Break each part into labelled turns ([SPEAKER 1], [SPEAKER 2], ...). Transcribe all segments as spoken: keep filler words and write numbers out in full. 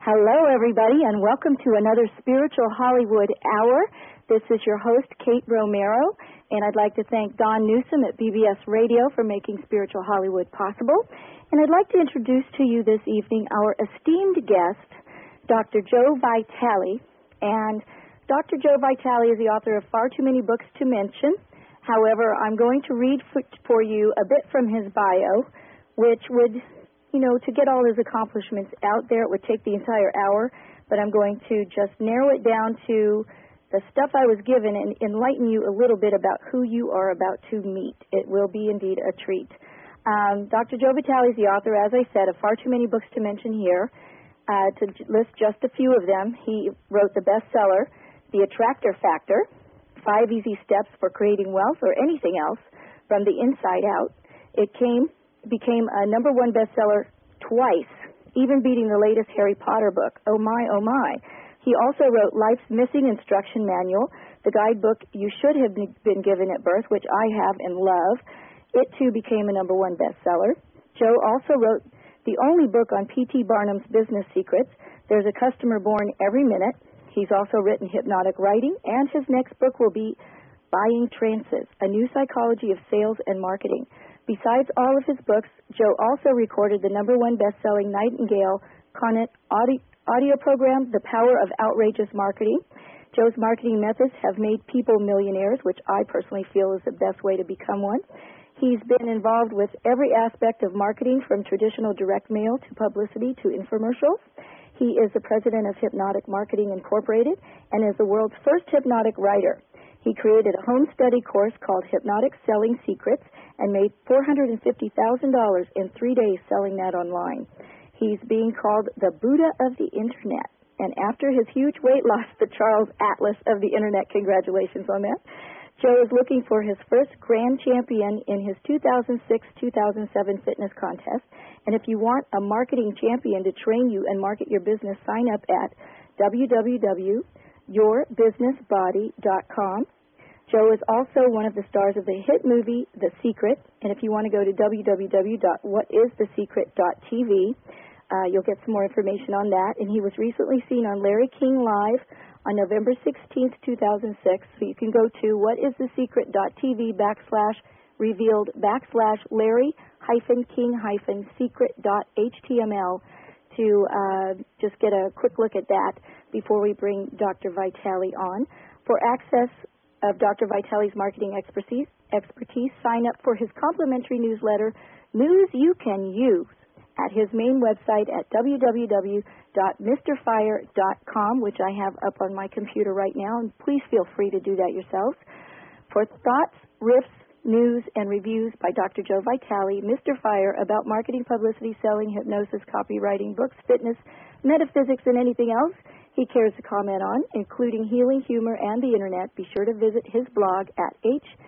[SPEAKER 1] Hello, everybody, and welcome to another Spiritual Hollywood Hour. This is your host, Kate Romero, and I'd like to thank Don Newsom at B B S Radio for making Spiritual Hollywood possible. And I'd like to introduce to you this evening our esteemed guest, Doctor Joe Vitale. And Doctor Joe Vitale is the author of far too many books to mention. However, I'm going to read for you a bit from his bio, which would... You know, to get all his accomplishments out there, it would take the entire hour, but I'm going to just narrow it down to the stuff I was given and enlighten you a little bit about who you are about to meet. It will be indeed a treat. Um, Doctor Joe Vitale is the author, as I said, of far too many books to mention here. Uh, to list just a few of them, he wrote the bestseller, The Attractor Factor, Five Easy Steps for Creating Wealth or Anything Else from the Inside Out. It came... became a number one bestseller twice, even beating the latest Harry Potter book. Oh my, oh my. He also wrote Life's Missing Instruction Manual, the guidebook you should have been given at birth, which I have and love. It too became a number one bestseller. Joe also wrote the only book on P T Barnum's business secrets, There's a Customer Born Every Minute. He's also written Hypnotic Writing, and his next book will be Buying Trances, A New Psychology of Sales and Marketing. Besides all of his books, Joe also recorded the number one best-selling Nightingale Conant audio, audio program, The Power of Outrageous Marketing. Joe's marketing methods have made people millionaires, which I personally feel is the best way to become one. He's been involved with every aspect of marketing, from traditional direct mail to publicity to infomercials. He is the president of Hypnotic Marketing Incorporated and is the world's first hypnotic writer. He created a home study course called Hypnotic Selling Secrets and made four hundred fifty thousand dollars in three days selling that online. He's being called the Buddha of the Internet. And after his huge weight loss, the Charles Atlas of the Internet, congratulations on that, Joe is looking for his first grand champion in his two thousand six two thousand seven fitness contest. And if you want a marketing champion to train you and market your business, sign up at w w w dot your business body dot com. Joe is also one of the stars of the hit movie The Secret, and if you want to go to w w w dot what is the secret dot t v, uh, you'll get some more information on that. And he was recently seen on Larry King Live on November sixteenth, two thousand six, so you can go to what is the secret dot t v backslash revealed backslash Larry hyphen King hyphen secret dot h t m l to uh, just get a quick look at that before we bring Doctor Vitale on. For access of Doctor Vitale's marketing expertise, expertise, sign up for his complimentary newsletter, News You Can Use, at his main website at w w w dot mister fire dot com, which I have up on my computer right now, and please feel free to do that yourselves. For thoughts, riffs, news, and reviews by Doctor Joe Vitale, Mister Fire, about marketing, publicity, selling, hypnosis, copywriting, books, fitness, metaphysics, and anything else he cares to comment on, including healing, humor, and the Internet, be sure to visit his blog at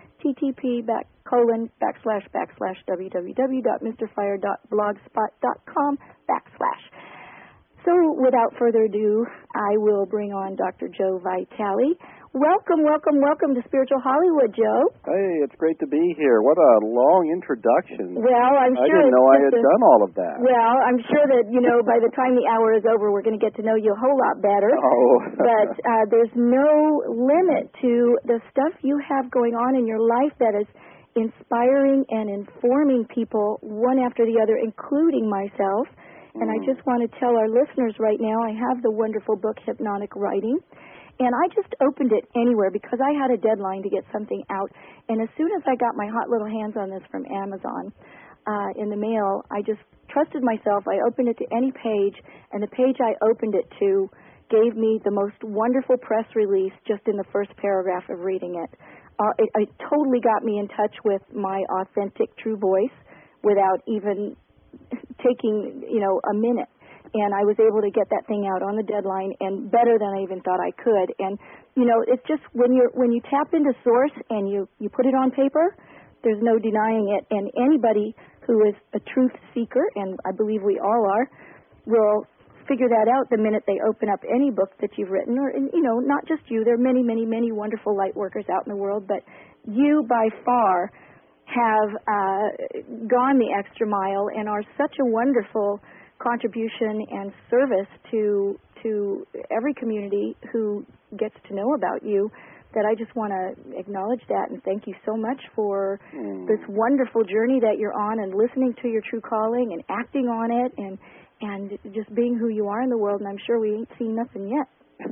[SPEAKER 1] http back colon backslash backslash www dot misterfire dot blogspot dot com backslash. So without further ado, I will bring on Doctor Joe Vitale. Welcome, welcome, welcome to Spiritual Hollywood, Joe.
[SPEAKER 2] Hey, it's great to be here. What a long introduction.
[SPEAKER 1] Well, I'm
[SPEAKER 2] I
[SPEAKER 1] sure...
[SPEAKER 2] I didn't know I had
[SPEAKER 1] a,
[SPEAKER 2] done all of that.
[SPEAKER 1] Well, I'm sure that, you know, by the time the hour is over, we're going to get to know you a whole lot better.
[SPEAKER 2] Oh.
[SPEAKER 1] But uh, there's no limit to the stuff you have going on in your life that is inspiring and informing people one after the other, including myself. And I just want to tell our listeners right now, I have the wonderful book, Hypnotic Writing. And I just opened it anywhere because I had a deadline to get something out. And as soon as I got my hot little hands on this from Amazon uh, in the mail, I just trusted myself. I opened it to any page, and the page I opened it to gave me the most wonderful press release just in the first paragraph of reading it. Uh, it, it totally got me in touch with my authentic, true voice without even taking, you know, a minute. And I was able to get that thing out on the deadline, and better than I even thought I could. And, you know, it's just when you're when you tap into source and you, you put it on paper, there's no denying it. And anybody who is a truth seeker, and I believe we all are, will figure that out the minute they open up any book that you've written. Or, you know, not just you. There are many, many, many wonderful light workers out in the world, but you by far have uh, gone the extra mile and are such a wonderful contribution and service to to every community who gets to know about you, that I just want to acknowledge that and thank you so much for
[SPEAKER 2] mm.
[SPEAKER 1] this wonderful journey that you're on and listening to your true calling and acting on it and and just being who you are in the world. And I'm sure we ain't seen nothing yet.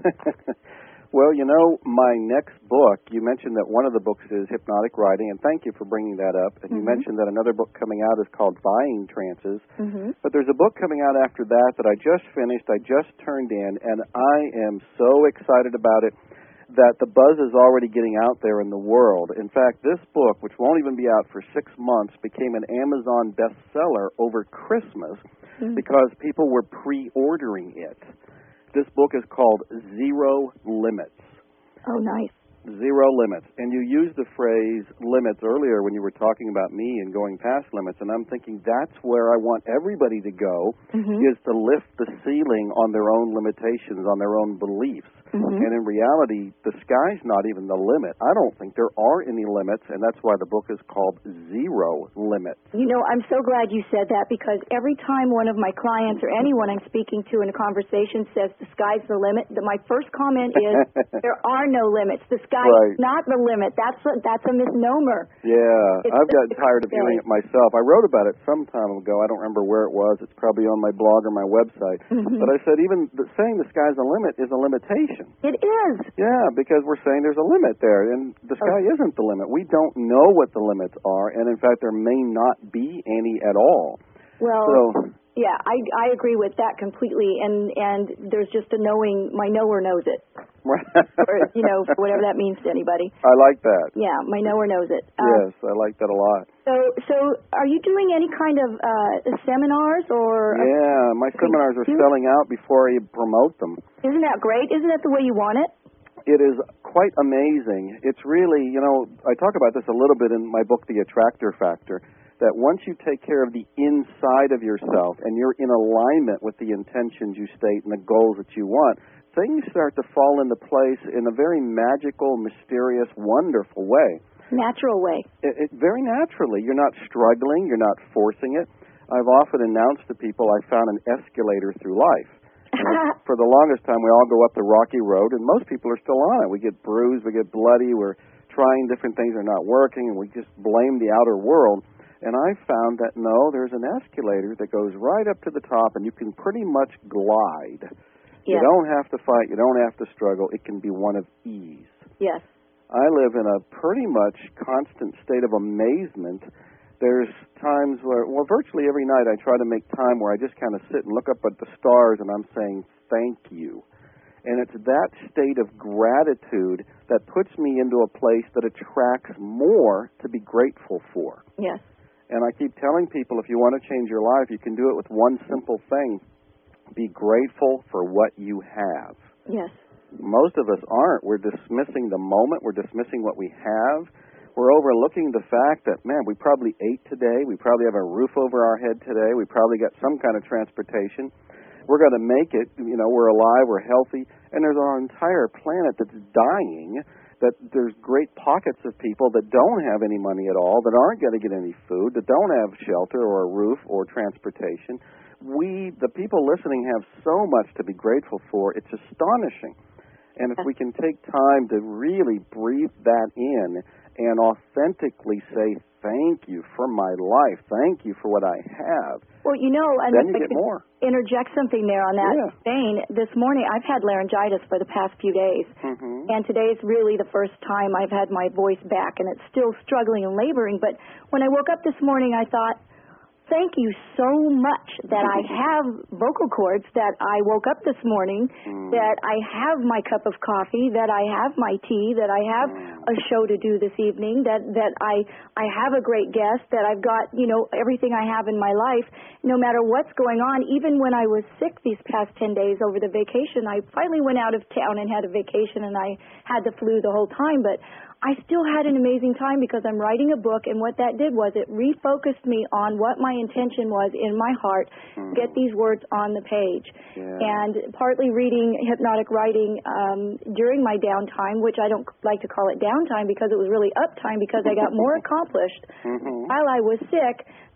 [SPEAKER 2] Well, you know, my next book, you mentioned that one of the books is Hypnotic Writing, and thank you for bringing that up. And mm-hmm. you mentioned that another book coming out is called Vying Trances.
[SPEAKER 1] Mm-hmm.
[SPEAKER 2] But there's a book coming out after that that I just finished, I just turned in, and I am so excited about it that the buzz is already getting out there in the world. In fact, this book, which won't even be out for six months, became an Amazon bestseller over Christmas mm-hmm. because people were pre-ordering it. This book is called Zero Limits.
[SPEAKER 1] Oh, nice.
[SPEAKER 2] Zero Limits. And you used the phrase limits earlier when you were talking about me and going past limits, and I'm thinking that's where I want everybody to go,
[SPEAKER 1] mm-hmm.
[SPEAKER 2] is to lift the ceiling on their own limitations, on their own beliefs.
[SPEAKER 1] Mm-hmm.
[SPEAKER 2] And in reality, the sky's not even the limit. I don't think there are any limits, and that's why the book is called Zero Limits.
[SPEAKER 1] You know, I'm so glad you said that, because every time one of my clients or anyone I'm speaking to in a conversation says the sky's the limit, the, my first comment is there are no limits. The sky's
[SPEAKER 2] right.
[SPEAKER 1] not the limit. That's a, that's a misnomer.
[SPEAKER 2] Yeah,
[SPEAKER 1] It's
[SPEAKER 2] I've gotten tired of hearing it myself. I wrote about it some time ago. I don't remember where it was. It's probably on my blog or my website.
[SPEAKER 1] Mm-hmm.
[SPEAKER 2] But I said even the, saying the sky's the limit is a limitation.
[SPEAKER 1] It is.
[SPEAKER 2] Yeah, because we're saying there's a limit there, and the sky
[SPEAKER 1] oh.
[SPEAKER 2] isn't the limit. We don't know what the limits are, and in fact, there may not be any at all.
[SPEAKER 1] Well,
[SPEAKER 2] so,
[SPEAKER 1] yeah, I, I agree with that completely, and, and there's just a knowing, my knower knows it.
[SPEAKER 2] Right.
[SPEAKER 1] Or, you know, whatever that means to anybody.
[SPEAKER 2] I like that.
[SPEAKER 1] Yeah, my knower knows it.
[SPEAKER 2] Yes, um, I like that a lot.
[SPEAKER 1] So, so are you doing any kind of uh, seminars or?
[SPEAKER 2] Yeah, my seminars are selling out before I promote them.
[SPEAKER 1] Isn't that great? Isn't that the way you want it?
[SPEAKER 2] It is quite amazing. It's really, you know, I talk about this a little bit in my book, The Attractor Factor, that once you take care of the inside of yourself and you're in alignment with the intentions you state and the goals that you want, things start to fall into place in a very magical, mysterious, wonderful way.
[SPEAKER 1] Natural way.
[SPEAKER 2] It, it, very naturally. You're not struggling. You're not forcing it. I've often announced to people I found an escalator through life. You know, for the longest time, we all go up the rocky road, and most people are still on it. We get bruised, we get bloody, we're trying different things that are not working, and we just blame the outer world. And I found that, no, there's an escalator that goes right up to the top, and you can pretty much glide.
[SPEAKER 1] Yes.
[SPEAKER 2] You don't have to fight. You don't have to struggle. It can be one of ease.
[SPEAKER 1] Yes.
[SPEAKER 2] I live in a pretty much constant state of amazement. There's times where, well, virtually every night I try to make time where I just kind of sit and look up at the stars and I'm saying, thank you. And it's that state of gratitude that puts me into a place that attracts more to be grateful for.
[SPEAKER 1] Yes.
[SPEAKER 2] And I keep telling people, if you want to change your life, you can do it with one simple thing. Be grateful for what you have.
[SPEAKER 1] Yes.
[SPEAKER 2] Most of us aren't. We're dismissing the moment. We're dismissing what we have. We're overlooking the fact that, man, we probably ate today. We probably have a roof over our head today. We probably got some kind of transportation. We're going to make it. You know, we're alive. We're healthy. And there's our entire planet that's dying, that there's great pockets of people that don't have any money at all, that aren't going to get any food, that don't have shelter or a roof or transportation. We, the people listening, have so much to be grateful for. It's astonishing. And if we can take time to really breathe that in and authentically say, thank you for my life, thank you for what I have,
[SPEAKER 1] well, you know, and
[SPEAKER 2] then you
[SPEAKER 1] I
[SPEAKER 2] get more.
[SPEAKER 1] Interject something there on that
[SPEAKER 2] yeah.
[SPEAKER 1] vein. This morning, I've had laryngitis for the past few days,
[SPEAKER 2] mm-hmm.
[SPEAKER 1] and today is really the first time I've had my voice back, and it's still struggling and laboring. But when I woke up this morning, I thought, thank you so much that I have vocal cords, that I woke up this morning,
[SPEAKER 2] mm.
[SPEAKER 1] that I have my cup of coffee, that I have my tea, that I have
[SPEAKER 2] mm.
[SPEAKER 1] a show to do this evening, that, that I, I have a great guest, that I've got, you know, everything I have in my life, no matter what's going on. Even when I was sick these past ten days over the vacation, I finally went out of town and had a vacation, and I had the flu the whole time, but I still had an amazing time because I'm writing a book, and what that did was it refocused me on what my intention was in my heart,
[SPEAKER 2] mm.
[SPEAKER 1] get these words on the page.
[SPEAKER 2] Yeah.
[SPEAKER 1] And partly reading Hypnotic Writing um, during my downtime, which I don't like to call it downtime because it was really uptime because I got more accomplished
[SPEAKER 2] mm-hmm.
[SPEAKER 1] while I was sick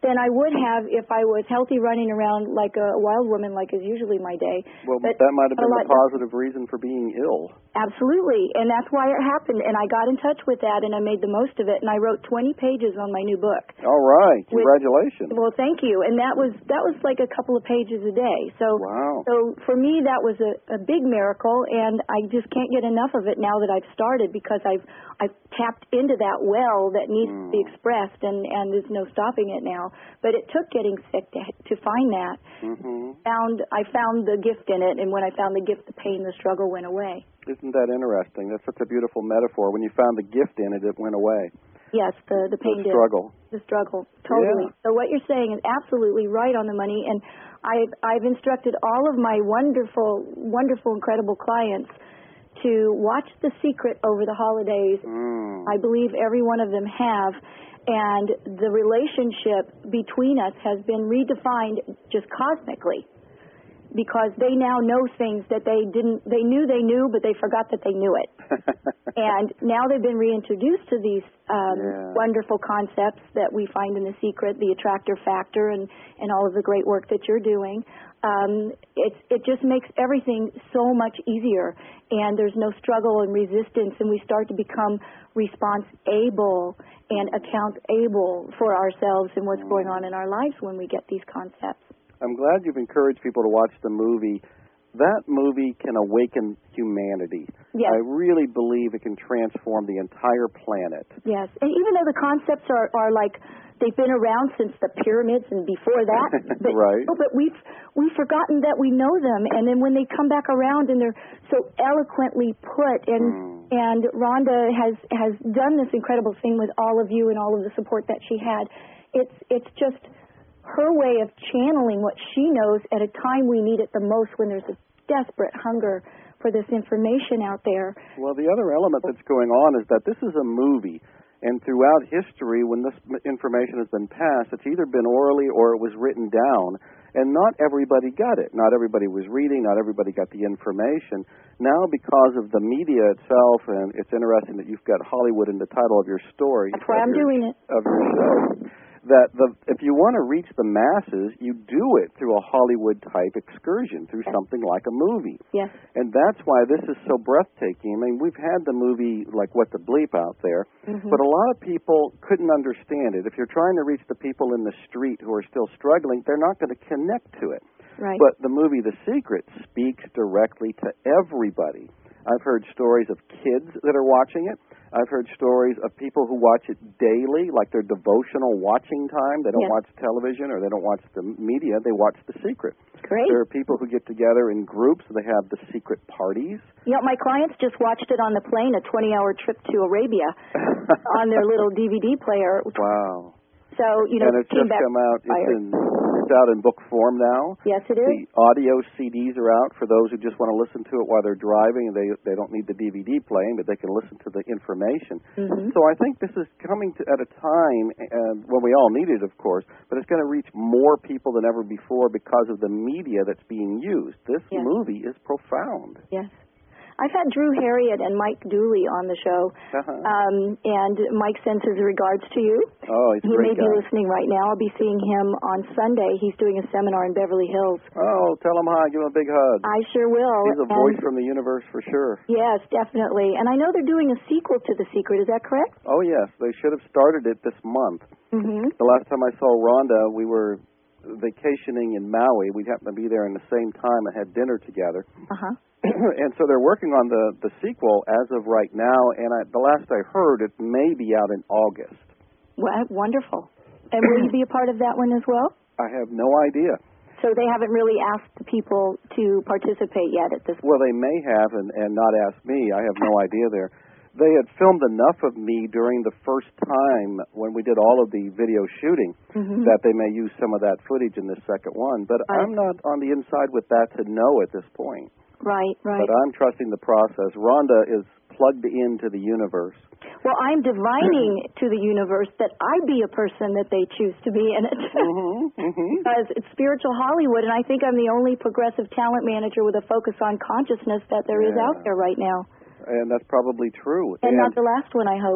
[SPEAKER 1] than I would have if I was healthy running around like a wild woman, like is usually my day.
[SPEAKER 2] Well,
[SPEAKER 1] but
[SPEAKER 2] that might have been the
[SPEAKER 1] lot,
[SPEAKER 2] positive reason for being ill.
[SPEAKER 1] Absolutely, and that's why it happened. And I got in touch with that, and I made the most of it. And I wrote twenty pages on my new book.
[SPEAKER 2] All right, congratulations.
[SPEAKER 1] With, well, thank you. And that was that was like a couple of pages a day. So,
[SPEAKER 2] wow.
[SPEAKER 1] So for me, that was a, a big miracle, and I just can't get enough of it now that I've started because I've I've tapped into that well that needs mm. to be expressed, and and there's no stopping it now. But it took getting sick to to find that.
[SPEAKER 2] Mm-hmm.
[SPEAKER 1] Found I found the gift in it, and when I found the gift, the pain, the struggle went away.
[SPEAKER 2] Isn't that interesting? That's such a beautiful metaphor. When you found the gift in it, it went away.
[SPEAKER 1] Yes, the the pain
[SPEAKER 2] the struggle.
[SPEAKER 1] did. The struggle, totally.
[SPEAKER 2] Yeah.
[SPEAKER 1] So what you're saying is absolutely right on the money, and I've I've instructed all of my wonderful, wonderful, incredible clients to watch The Secret over the holidays.
[SPEAKER 2] Mm.
[SPEAKER 1] I believe every one of them have, and the relationship between us has been redefined just cosmically, because they now know things that they didn't, they knew they knew, but they forgot that they knew it. And now they've been reintroduced to these um,
[SPEAKER 2] yeah.
[SPEAKER 1] wonderful concepts that we find in The Secret, the attractor factor, and, and all of the great work that you're doing. Um, it's, it just makes everything so much easier, and there's no struggle and resistance, and we start to become response-able and account-able for ourselves and what's going on in our lives when we get these concepts.
[SPEAKER 2] I'm glad you've encouraged people to watch the movie. That movie can awaken humanity.
[SPEAKER 1] Yes.
[SPEAKER 2] I really believe it can transform the entire planet.
[SPEAKER 1] Yes, and even though the concepts are, are like, they've been around since the pyramids and before that. But,
[SPEAKER 2] right.
[SPEAKER 1] But we've, we've forgotten that we know them, and then when they come back around and they're so eloquently put, and mm. and Rhonda has, has done this incredible thing with all of you and all of the support that she had, it's it's just her way of channeling what she knows at a time we need it the most, when there's a desperate hunger for this information out there.
[SPEAKER 2] Well, the other element that's going on is that this is a movie, and throughout history, when this information has been passed, it's either been orally or it was written down, and not everybody got it. Not everybody was reading, not everybody got the information. Now, because of the media itself, and it's interesting that you've got Hollywood in the title of your story.
[SPEAKER 1] That's why I'm
[SPEAKER 2] your,
[SPEAKER 1] doing it.
[SPEAKER 2] Of your show. That the, if you want to reach the masses, you do it through a Hollywood-type excursion, through something like a movie.
[SPEAKER 1] Yes.
[SPEAKER 2] And that's why this is so breathtaking. I mean, we've had the movie, like What the Bleep, out there,
[SPEAKER 1] mm-hmm.
[SPEAKER 2] but a lot of people couldn't understand it. If you're trying to reach the people in the street who are still struggling, they're not going to connect to it.
[SPEAKER 1] Right.
[SPEAKER 2] But the movie The Secret speaks directly to everybody. I've heard stories of kids that are watching it. I've heard stories of people who watch it daily, like their devotional watching time. They don't
[SPEAKER 1] yes.
[SPEAKER 2] watch television or they don't watch the media. They watch The Secret.
[SPEAKER 1] Great.
[SPEAKER 2] There are people who get together in groups. They have The Secret parties.
[SPEAKER 1] You know, my clients just watched it on the plane, a twenty-hour trip to Arabia, on their little D V D player.
[SPEAKER 2] Wow.
[SPEAKER 1] So, you know,
[SPEAKER 2] and it's
[SPEAKER 1] came
[SPEAKER 2] just
[SPEAKER 1] back
[SPEAKER 2] come out. It's, in, it's out in book form now.
[SPEAKER 1] Yes, it is.
[SPEAKER 2] The audio C Ds are out for those who just want to listen to it while they're driving, and they they don't need the D V D playing, but they can listen to the information.
[SPEAKER 1] Mm-hmm.
[SPEAKER 2] So I think this is coming to, at a time uh, when we all need it, of course, but it's going to reach more people than ever before because of the media that's being used. This
[SPEAKER 1] yes.
[SPEAKER 2] movie is profound.
[SPEAKER 1] Yes. I've had Drew Harriet and Mike Dooley on the show,
[SPEAKER 2] uh-huh.
[SPEAKER 1] um, and Mike sends his regards to you.
[SPEAKER 2] Oh, he's a
[SPEAKER 1] He
[SPEAKER 2] great
[SPEAKER 1] may
[SPEAKER 2] guy.
[SPEAKER 1] be listening right now. I'll be seeing him on Sunday. He's doing a seminar in Beverly Hills.
[SPEAKER 2] Oh, tell him hi. Give him a big hug.
[SPEAKER 1] I sure will.
[SPEAKER 2] He's a
[SPEAKER 1] and
[SPEAKER 2] voice from the universe for sure.
[SPEAKER 1] Yes, definitely. And I know they're doing a sequel to The Secret. Is that correct?
[SPEAKER 2] Oh, yes. They should have started it this month.
[SPEAKER 1] Mm-hmm.
[SPEAKER 2] The last time I saw Rhonda, we were vacationing in Maui. We happened to be there in the same time and had dinner together.
[SPEAKER 1] Uh-huh.
[SPEAKER 2] And so they're working on the, the sequel as of right now, and I, the last I heard, it may be out in August.
[SPEAKER 1] Well, wonderful. And will you be a part of that one as well?
[SPEAKER 2] I have no idea.
[SPEAKER 1] So they haven't really asked the people to participate yet at this point?
[SPEAKER 2] Well, they may have and, and not asked me. I have no idea there. They had filmed enough of me during the first time when we did all of the video shooting
[SPEAKER 1] mm-hmm.
[SPEAKER 2] that they may use some of that footage in the second one. But
[SPEAKER 1] right.
[SPEAKER 2] I'm not on the inside with that to know at this point.
[SPEAKER 1] Right, right.
[SPEAKER 2] But I'm trusting the process. Rhonda is plugged into the universe.
[SPEAKER 1] Well, I'm divining to the universe that I be a person that they choose to be in it.
[SPEAKER 2] Mm-hmm, mm-hmm.
[SPEAKER 1] Because it's spiritual Hollywood, and I think I'm the only progressive talent manager with a focus on consciousness that there
[SPEAKER 2] yeah.
[SPEAKER 1] is out there right now.
[SPEAKER 2] And that's probably true.
[SPEAKER 1] And,
[SPEAKER 2] and
[SPEAKER 1] not the last one, I hope.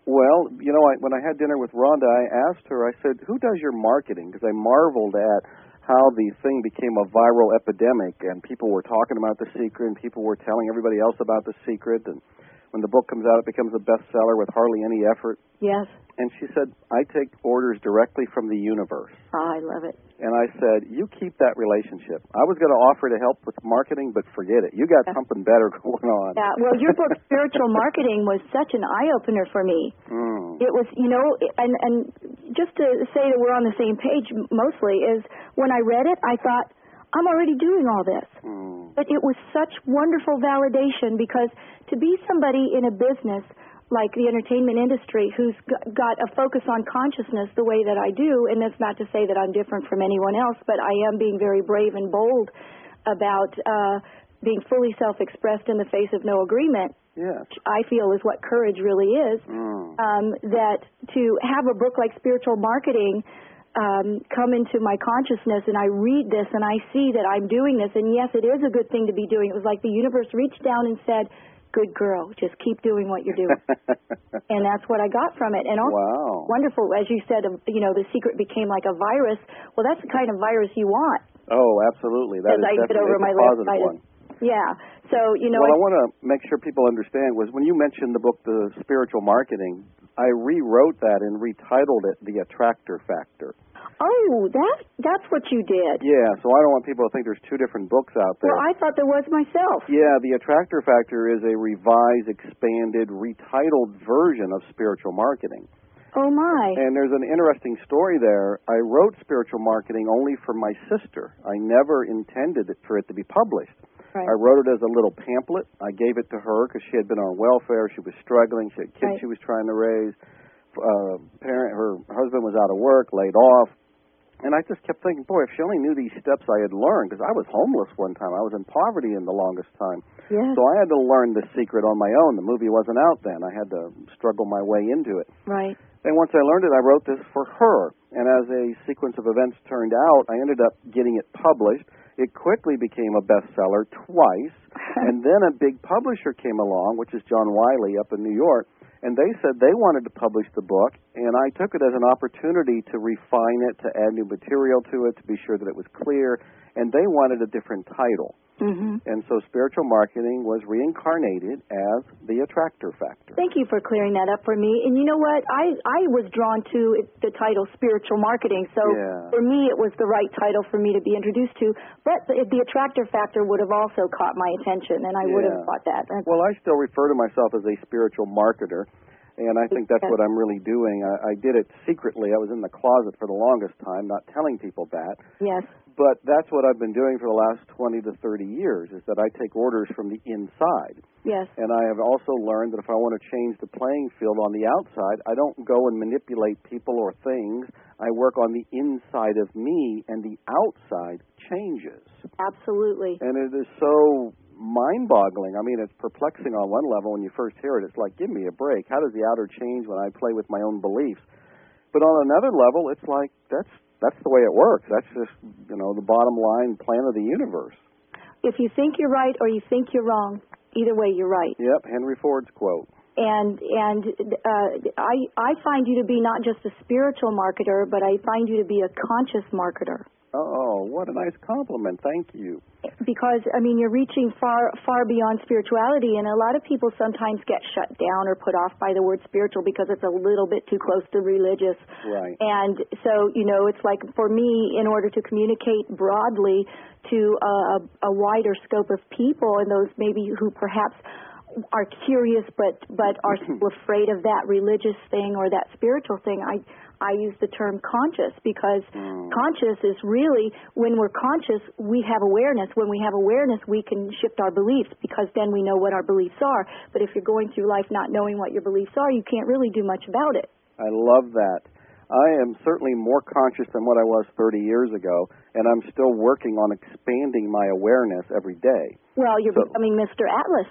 [SPEAKER 2] Well, you know, I, when I had dinner with Rhonda, I asked her, I said, who does your marketing? Because I marveled at how the thing became a viral epidemic, and people were talking about The Secret, and people were telling everybody else about The Secret, and when the book comes out, it becomes a bestseller with hardly any effort.
[SPEAKER 1] Yes.
[SPEAKER 2] And she said, I take orders directly from the universe.
[SPEAKER 1] Oh, I love it.
[SPEAKER 2] And I said, you keep that relationship. I was going to offer to help with marketing, but forget it. You got yeah. something better going on.
[SPEAKER 1] Yeah, well, your book, Spiritual Marketing, was such an eye-opener for me.
[SPEAKER 2] Mm.
[SPEAKER 1] It was, you know, and, and just to say that we're on the same page mostly is when I read it, I thought, I'm already doing all this.
[SPEAKER 2] Mm.
[SPEAKER 1] But it was such wonderful validation because to be somebody in a business like the entertainment industry who's got a focus on consciousness the way that I do, and that's not to say that I'm different from anyone else, but I am being very brave and bold about uh, being fully self-expressed in the face of no agreement,
[SPEAKER 2] yes.
[SPEAKER 1] which I feel is what courage really is,
[SPEAKER 2] mm.
[SPEAKER 1] um, that to have a book like Spiritual Marketing um, come into my consciousness and I read this and I see that I'm doing this, and yes, it is a good thing to be doing. It was like the universe reached down and said, good girl, just keep doing what you're doing. And that's what I got from it. And also,
[SPEAKER 2] wow.
[SPEAKER 1] wonderful, as you said, you know, The Secret became like a virus. Well, that's the kind of virus you want.
[SPEAKER 2] Oh, absolutely. That is
[SPEAKER 1] I
[SPEAKER 2] definitely
[SPEAKER 1] get over
[SPEAKER 2] a
[SPEAKER 1] my
[SPEAKER 2] positive one.
[SPEAKER 1] Yeah. So, you know.
[SPEAKER 2] Well, I, I want to make sure people understand was when you mentioned the book, The Spiritual Marketing, I rewrote that and retitled it The Attractor Factor.
[SPEAKER 1] Oh, that that's what you did.
[SPEAKER 2] Yeah, so I don't want people to think there's two different books out there.
[SPEAKER 1] Well, I thought there was myself.
[SPEAKER 2] Yeah, The Attractor Factor is a revised, expanded, retitled version of Spiritual Marketing.
[SPEAKER 1] Oh, my.
[SPEAKER 2] And there's an interesting story there. I wrote Spiritual Marketing only for my sister. I never intended it for it to be published.
[SPEAKER 1] Right.
[SPEAKER 2] I wrote it as a little pamphlet. I gave it to her because she had been on welfare. She was struggling. She had kids
[SPEAKER 1] right.
[SPEAKER 2] she was trying to raise. Uh, parent, her husband was out of work, laid off. And I just kept thinking, boy, if she only knew these steps I had learned, because I was homeless one time. I was in poverty in the longest time.
[SPEAKER 1] Yes.
[SPEAKER 2] So I had to learn The Secret on my own. The movie wasn't out then. I had to struggle my way into it.
[SPEAKER 1] Right.
[SPEAKER 2] And once I learned it, I wrote this for her. And as a sequence of events turned out, I ended up getting it published. It quickly became a bestseller twice. And then a big publisher came along, which is John Wiley up in New York. And they said they wanted to publish the book, and I took it as an opportunity to refine it, to add new material to it, to be sure that it was clear, and they wanted a different title.
[SPEAKER 1] Mm-hmm.
[SPEAKER 2] And so Spiritual Marketing was reincarnated as The Attractor Factor.
[SPEAKER 1] Thank you for clearing that up for me. And you know what? I, I was drawn to the title Spiritual Marketing, so
[SPEAKER 2] yeah.
[SPEAKER 1] for me it was the right title for me to be introduced to. But the, the Attractor Factor would have also caught my attention, and I
[SPEAKER 2] yeah.
[SPEAKER 1] would have thought that. That's
[SPEAKER 2] well, I still refer to myself as a spiritual marketer. And I think that's what I'm really doing. I, I did it secretly. I was in the closet for the longest time, not telling people that.
[SPEAKER 1] Yes.
[SPEAKER 2] But that's what I've been doing for the last twenty to thirty years, is that I take orders from the inside.
[SPEAKER 1] Yes.
[SPEAKER 2] And I have also learned that if I want to change the playing field on the outside, I don't go and manipulate people or things. I work on the inside of me, and the outside changes.
[SPEAKER 1] Absolutely.
[SPEAKER 2] And it is so mind-boggling. I mean, it's perplexing on one level when you first hear it. It's like, give me a break. How does the outer change when I play with my own beliefs? But on another level, it's like, that's that's the way it works. That's just, you know, the bottom line plan of the universe.
[SPEAKER 1] If you think you're right or you think you're wrong, either way you're right.
[SPEAKER 2] Yep, Henry Ford's quote.
[SPEAKER 1] And and uh, I I find you to be not just a spiritual marketer, but I find you to be a conscious marketer.
[SPEAKER 2] Oh, what a nice compliment. Thank you.
[SPEAKER 1] Because, I mean, you're reaching far, far beyond spirituality, and a lot of people sometimes get shut down or put off by the word spiritual because it's a little bit too close to religious.
[SPEAKER 2] Right.
[SPEAKER 1] And so, you know, it's like for me, in order to communicate broadly to a, a wider scope of people, and those maybe who perhaps are curious but but are still afraid of that religious thing or that spiritual thing, I I use the term conscious because
[SPEAKER 2] mm.
[SPEAKER 1] conscious is really, when we're conscious, we have awareness. When we have awareness, we can shift our beliefs because then we know what our beliefs are. But if you're going through life not knowing what your beliefs are, you can't really do much about it.
[SPEAKER 2] I love that. I am certainly more conscious than what I was thirty years ago, and I'm still working on expanding my awareness every day.
[SPEAKER 1] Well, you're
[SPEAKER 2] so,
[SPEAKER 1] becoming Mister Atlas.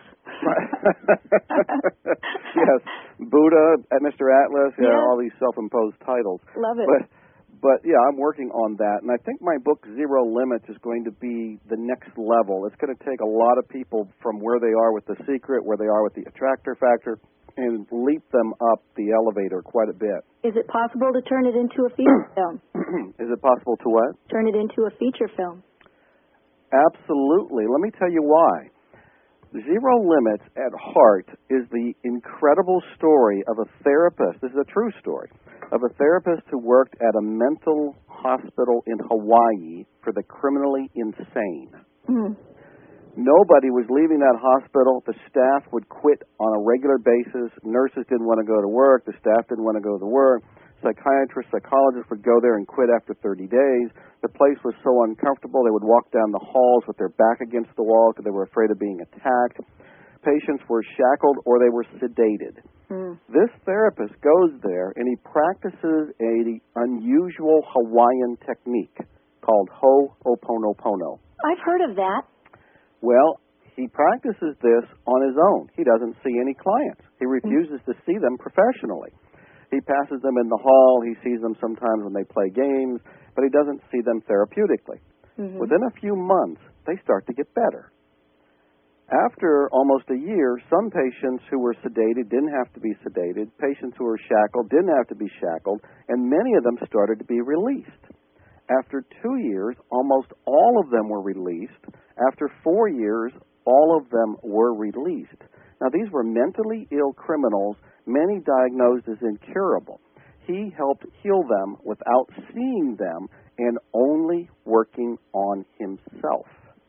[SPEAKER 2] Yes, Buddha, Mister Atlas, yeah,
[SPEAKER 1] yeah,
[SPEAKER 2] all these self-imposed titles.
[SPEAKER 1] Love it.
[SPEAKER 2] But, but, yeah, I'm working on that, and I think my book, Zero Limits, is going to be the next level. It's going to take a lot of people from where they are with The Secret, where they are with The Attractor Factor, and leap them up the elevator quite a bit.
[SPEAKER 1] Is it possible to turn it into a feature film?
[SPEAKER 2] Is it possible to what?
[SPEAKER 1] Turn it into a feature film.
[SPEAKER 2] Absolutely. Let me tell you why. Zero Limits at heart is the incredible story of a therapist. This is a true story of a therapist who worked at a mental hospital in Hawaii for the criminally insane.
[SPEAKER 1] Mm.
[SPEAKER 2] Nobody was leaving that hospital. The staff would quit on a regular basis. Nurses didn't want to go to work. The staff didn't want to go to work. Psychiatrists, psychologists would go there and quit after thirty days. The place was so uncomfortable, they would walk down the halls with their back against the wall because they were afraid of being attacked. Patients were shackled or they were sedated.
[SPEAKER 1] Mm.
[SPEAKER 2] This therapist goes there and he practices an unusual Hawaiian technique called Ho'oponopono.
[SPEAKER 1] I've heard of that.
[SPEAKER 2] Well, he practices this on his own. He doesn't see any clients. He refuses to see them professionally. He passes them in the hall. He sees them sometimes when they play games, but he doesn't see them therapeutically.
[SPEAKER 1] Mm-hmm.
[SPEAKER 2] Within a few months, they start to get better. After almost a year, some patients who were sedated didn't have to be sedated. Patients who were shackled didn't have to be shackled, and many of them started to be released. After two years, almost all of them were released. After four years, all of them were released. Now, these were mentally ill criminals, many diagnosed as incurable. He helped heal them without seeing them and only working on himself.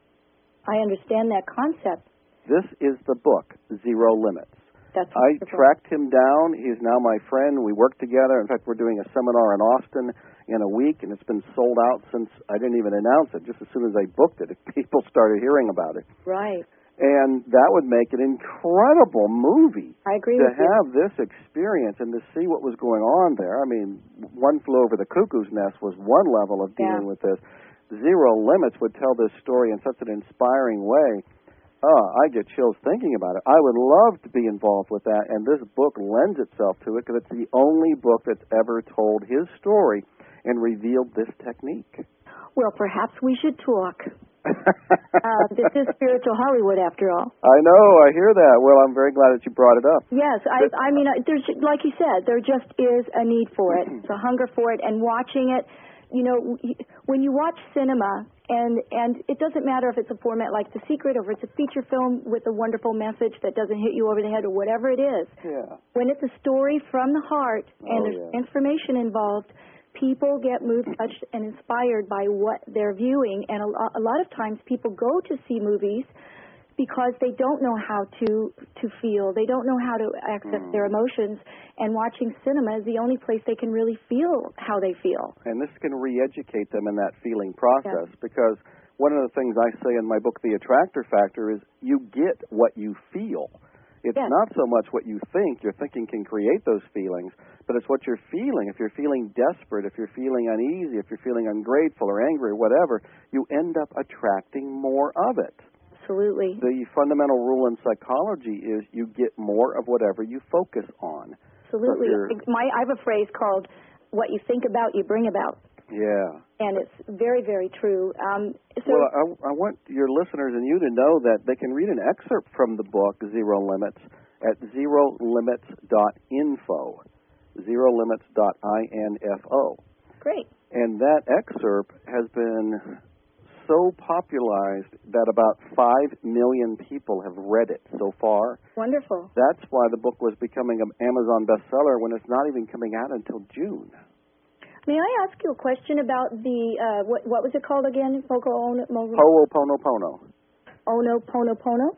[SPEAKER 1] I understand that concept.
[SPEAKER 2] This is the book, Zero Limits.
[SPEAKER 1] That's
[SPEAKER 2] I
[SPEAKER 1] wonderful.
[SPEAKER 2] tracked him down. He's now my friend. We work together. In fact, we're doing a seminar in Austin in a week, and it's been sold out since I didn't even announce it. Just as soon as I booked it, people started hearing about it.
[SPEAKER 1] Right.
[SPEAKER 2] And that would make an incredible movie.
[SPEAKER 1] I agree
[SPEAKER 2] to
[SPEAKER 1] with you.
[SPEAKER 2] have this experience and to see what was going on there. I mean, One Flew Over the Cuckoo's Nest was one level of dealing
[SPEAKER 1] Yeah.
[SPEAKER 2] with this. Zero Limits would tell this story in such an inspiring way. Oh, I get chills thinking about it. I would love to be involved with that, and this book lends itself to it because it's the only book that's ever told his story and revealed this technique.
[SPEAKER 1] Well, perhaps we should talk. uh, this is Spiritual Hollywood, after all.
[SPEAKER 2] I know, I hear that. Well, I'm very glad that you brought it up.
[SPEAKER 1] Yes, I, I mean, uh, there's, like you said, there just is a need for it. It's a hunger for it, and watching it, you know, when you watch cinema, and and it doesn't matter if it's a format like The Secret or if it's a feature film with a wonderful message that doesn't hit you over the head or whatever it is.
[SPEAKER 2] Yeah.
[SPEAKER 1] When it's a story from the heart and
[SPEAKER 2] Oh,
[SPEAKER 1] there's
[SPEAKER 2] yeah.
[SPEAKER 1] information involved, people get moved, touched, and inspired by what they're viewing. And a, lo- a lot of times people go to see movies because they don't know how to to feel. They don't know how to access
[SPEAKER 2] Mm.
[SPEAKER 1] their emotions. And watching cinema is the only place they can really feel how they feel.
[SPEAKER 2] And this can re-educate them in that feeling process because one of the things I say in my book, The Attractor Factor, is you get what you feel. It's
[SPEAKER 1] Yes.
[SPEAKER 2] not so much what you think. Your thinking can create those feelings, but it's what you're feeling. If you're feeling desperate, if you're feeling uneasy, if you're feeling ungrateful or angry or whatever, you end up attracting more of it.
[SPEAKER 1] Absolutely.
[SPEAKER 2] The fundamental rule in psychology is you get more of whatever you focus on.
[SPEAKER 1] Absolutely.
[SPEAKER 2] So if you're-
[SPEAKER 1] My, I have a phrase called, what you think about, you bring about.
[SPEAKER 2] Yeah.
[SPEAKER 1] And it's very, very true. Um, so
[SPEAKER 2] Well, I, I want your listeners and you to know that they can read an excerpt from the book, Zero Limits, at zero limits dot info, zero limits dot info.
[SPEAKER 1] great.
[SPEAKER 2] And that excerpt has been so popularized that about five million people have read it so far.
[SPEAKER 1] Wonderful.
[SPEAKER 2] That's why the book was becoming an Amazon bestseller when it's not even coming out until June.
[SPEAKER 1] May I ask you a question about the, uh, what, what was it called again? Poco Ono
[SPEAKER 2] Ho'oponopono.
[SPEAKER 1] Ono Pono Pono?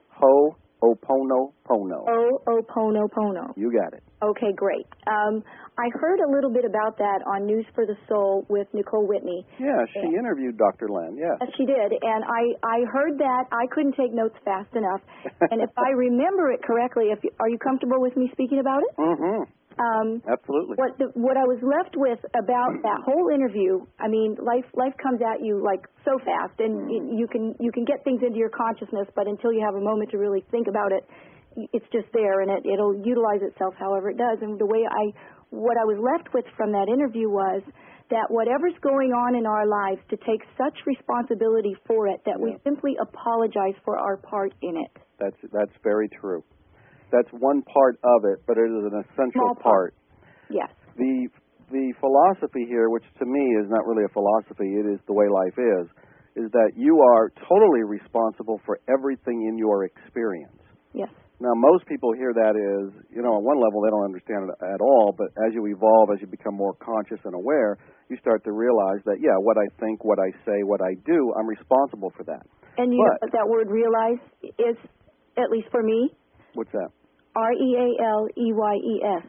[SPEAKER 2] Ho'oponopono.
[SPEAKER 1] O-O-Pono-Pono.
[SPEAKER 2] You got it.
[SPEAKER 1] Okay, great. Um, I heard a little bit about that on News for the Soul with Nicole Whitney.
[SPEAKER 2] Yeah, she
[SPEAKER 1] Yeah.
[SPEAKER 2] interviewed Doctor Len, yeah.
[SPEAKER 1] Yes, she did, and I, I heard that. I couldn't take notes fast enough. And if I remember it correctly, if you, are you comfortable with me speaking about it?
[SPEAKER 2] Mm-hmm.
[SPEAKER 1] Um,
[SPEAKER 2] Absolutely.
[SPEAKER 1] What the, what I was left with about that whole interview, I mean, life life comes at you like so fast, and you, you can you can get things into your consciousness, but until you have a moment to really think about it, it's just there, and it it'll utilize itself however it does. And the way I what I was left with from that interview was that whatever's going on in our lives, to take such responsibility for it that we
[SPEAKER 2] Yeah.
[SPEAKER 1] simply apologize for our part in it.
[SPEAKER 2] That's that's very true. That's one part of it, but it is an essential
[SPEAKER 1] Small part.
[SPEAKER 2] part.
[SPEAKER 1] Yes.
[SPEAKER 2] The the philosophy here, which to me is not really a philosophy, it is the way life is, is that you are totally responsible for everything in your experience.
[SPEAKER 1] Yes.
[SPEAKER 2] Now, most people hear that as, you know, on one level they don't understand it at all, but as you evolve, as you become more conscious and aware, you start to realize that, yeah, what I think, what I say, what I do, I'm responsible for that.
[SPEAKER 1] And you
[SPEAKER 2] but,
[SPEAKER 1] know what that word realize is, at least for me?
[SPEAKER 2] What's that?
[SPEAKER 1] R E A L E Y E S.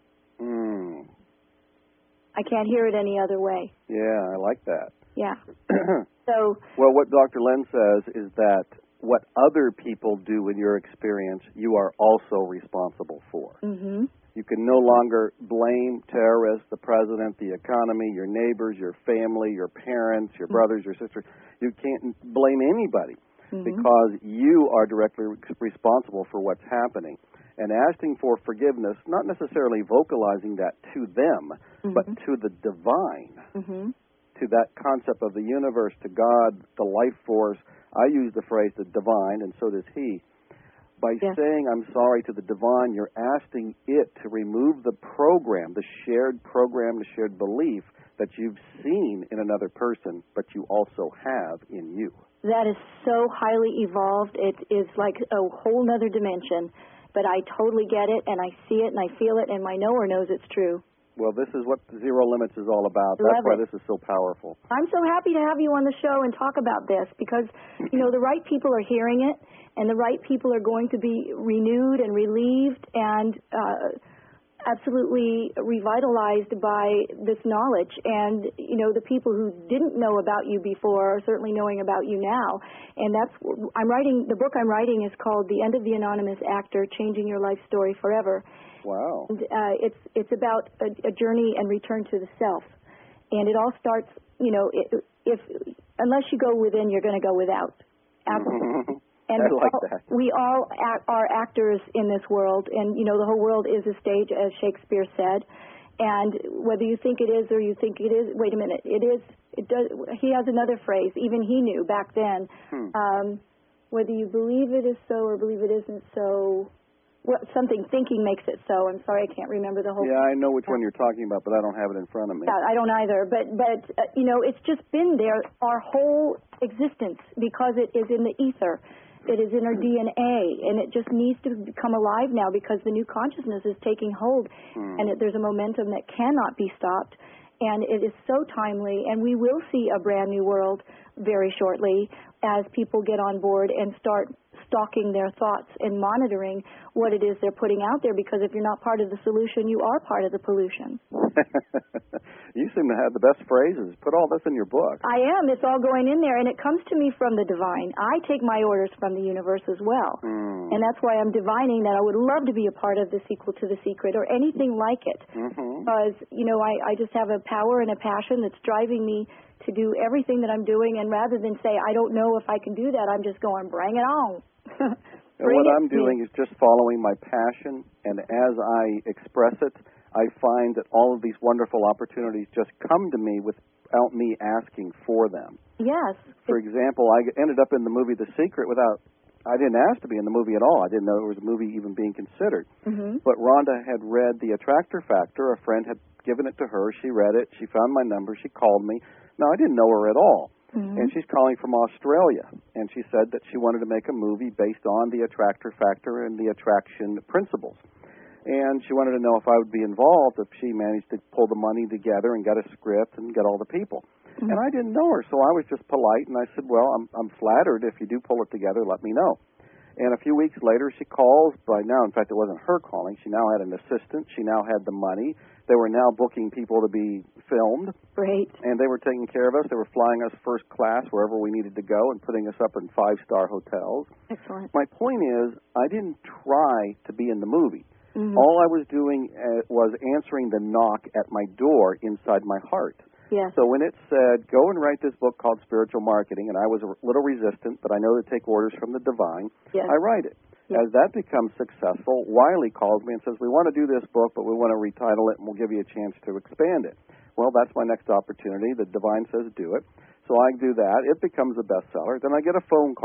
[SPEAKER 2] Mm.
[SPEAKER 1] I can't hear it any other way.
[SPEAKER 2] Yeah, I like that.
[SPEAKER 1] Yeah. So.
[SPEAKER 2] Well, what Doctor Len says is that what other people do in your experience, you are also responsible for.
[SPEAKER 1] Mm-hmm.
[SPEAKER 2] You can no longer blame terrorists, the president, the economy, your neighbors, your family, your parents, your brothers, your sisters. You can't blame anybody mm-hmm. because you are directly responsible for what's happening. And asking for forgiveness, not necessarily vocalizing that to them, mm-hmm. but to the divine, mm-hmm. to that concept of the universe, to God, the life force. I use the phrase the divine, and so does he. By yes. saying I'm sorry to the divine, you're asking it to remove the program, the shared program, the shared belief that you've seen in another person, but you also have in you.
[SPEAKER 1] That is so highly evolved. It is like a whole other dimension. But I totally get it, and I see it, and I feel it, and my knower knows it's true.
[SPEAKER 2] Well, this is what Zero Limits is all about.
[SPEAKER 1] Love
[SPEAKER 2] That's why
[SPEAKER 1] it.
[SPEAKER 2] this is so powerful.
[SPEAKER 1] I'm so happy to have you on the show and talk about this because, you know, the right people are hearing it, and the right people are going to be renewed and relieved and uh, absolutely revitalized by this knowledge. And, you know, the people who didn't know about you before are certainly knowing about you now. And that's, I'm writing, the book I'm writing is called The End of the Anonymous Actor, Changing Your Life Story Forever.
[SPEAKER 2] Wow.
[SPEAKER 1] And uh, it's, it's about a, a journey and return to the self. And it all starts, you know, if, if unless you go within, you're going to go without. Absolutely. And
[SPEAKER 2] I like
[SPEAKER 1] all,
[SPEAKER 2] that.
[SPEAKER 1] we all act, are actors in this world, and, you know, the whole world is a stage, as Shakespeare said. And whether you think it is or you think it is, wait a minute, it is, it does, he has another phrase, even he knew back then, hmm. um, whether you believe it is so or believe it isn't so, well, something, thinking makes it so. I'm sorry, I can't remember the whole.
[SPEAKER 2] Yeah, I know which one you're talking about, but I don't have it in front of me.
[SPEAKER 1] Yeah, I don't either. But, but uh, you know, it's just been there our whole existence because it is in the ether. It is in our D N A, and it just needs to become alive now because the new consciousness is taking hold, hmm. and it, there's a momentum that cannot be stopped, and it is so timely, and we will see a brand new world very shortly as people get on board and start stalking their thoughts and monitoring what it is they're putting out there, because if you're not part of the solution, you are part of the pollution.
[SPEAKER 2] You seem to have the best phrases. Put all this in your book.
[SPEAKER 1] I am. It's all going in there, and it comes to me from the divine. I take my orders from the universe as well, mm. and that's why I'm divining that I would love to be a part of the sequel to The Secret or anything like it, mm-hmm. because, you know, I, I just have a power and a passion that's driving me to do everything that I'm doing, and rather than say, I don't know if I can do that, I'm just going, bring it on.
[SPEAKER 2] And what I'm doing is just following my passion, and as I express it, I find that all of these wonderful opportunities just come to me without me asking for them.
[SPEAKER 1] Yes.
[SPEAKER 2] For example, I ended up in the movie The Secret without, I didn't ask to be in the movie at all. I didn't know there was a movie even being considered. Mm-hmm. But Rhonda had read The Attractor Factor. A friend had given it to her. She read it. She found my number. She called me. Now, I didn't know her at all. Mm-hmm. And she's calling from Australia. And she said that she wanted to make a movie based on the attractor factor and the attraction principles. And she wanted to know if I would be involved if she managed to pull the money together and get a script and get all the people. Mm-hmm. And I didn't know her, so I was just polite, and I said, well, I'm, I'm flattered. If you do pull it together, let me know. And a few weeks later, she calls. By now, in fact, it wasn't her calling. She now had an assistant. She now had the money. They were now booking people to be filmed.
[SPEAKER 1] Great.
[SPEAKER 2] And they were taking care of us. They were flying us first class wherever we needed to go and putting us up in five-star hotels.
[SPEAKER 1] Excellent.
[SPEAKER 2] My point is, I didn't try to be in the movie. Mm-hmm. All I was doing uh, was answering the knock at my door inside my heart.
[SPEAKER 1] Yes.
[SPEAKER 2] So when it said, go and write this book called Spiritual Marketing, and I was a little resistant, but I know to take orders from the divine, yes. I write it. Yes. As that becomes successful, Wiley calls me and says, we want to do this book, but we want to retitle it, and we'll give you a chance to expand it. Well, that's my next opportunity. The divine says do it. So I do that. It becomes a bestseller. Then I get a phone call,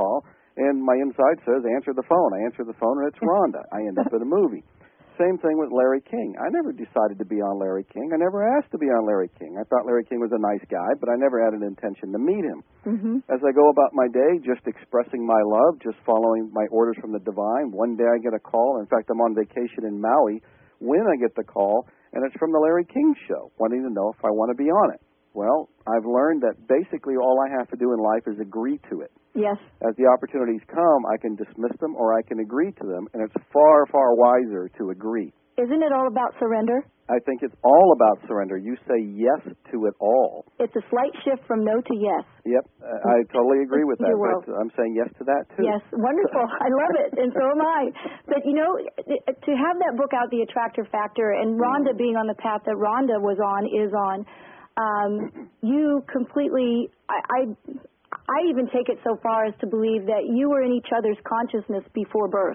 [SPEAKER 2] And my inside says, answer the phone. I answer the phone, and it's Rhonda. I end up in a movie. Same thing with Larry King. I never decided to be on Larry King. I never asked to be on Larry King. I thought Larry King was a nice guy, but I never had an intention to meet him.
[SPEAKER 1] Mm-hmm.
[SPEAKER 2] As I go about my day, just expressing my love, just following my orders from the divine, one day I get a call. In fact, I'm on vacation in Maui when I get the call, and it's from the Larry King Show, wanting to know if I want to be on it. Well, I've learned that basically all I have to do in life is agree to it.
[SPEAKER 1] Yes.
[SPEAKER 2] As the opportunities come, I can dismiss them or I can agree to them, and it's far, far wiser to agree.
[SPEAKER 1] Isn't it all about surrender?
[SPEAKER 2] I think it's all about surrender. You say yes to it all.
[SPEAKER 1] It's a slight shift from no to yes.
[SPEAKER 2] Yep, I totally agree with that.
[SPEAKER 1] But
[SPEAKER 2] I'm saying yes to that, too.
[SPEAKER 1] Yes, wonderful. I love it, and so am I. But, you know, to have that book out, The Attractor Factor, and Rhonda being on the path that Rhonda was on, is on, um, you completely, I, I, I even take it so far as to believe that you were in each other's consciousness before birth.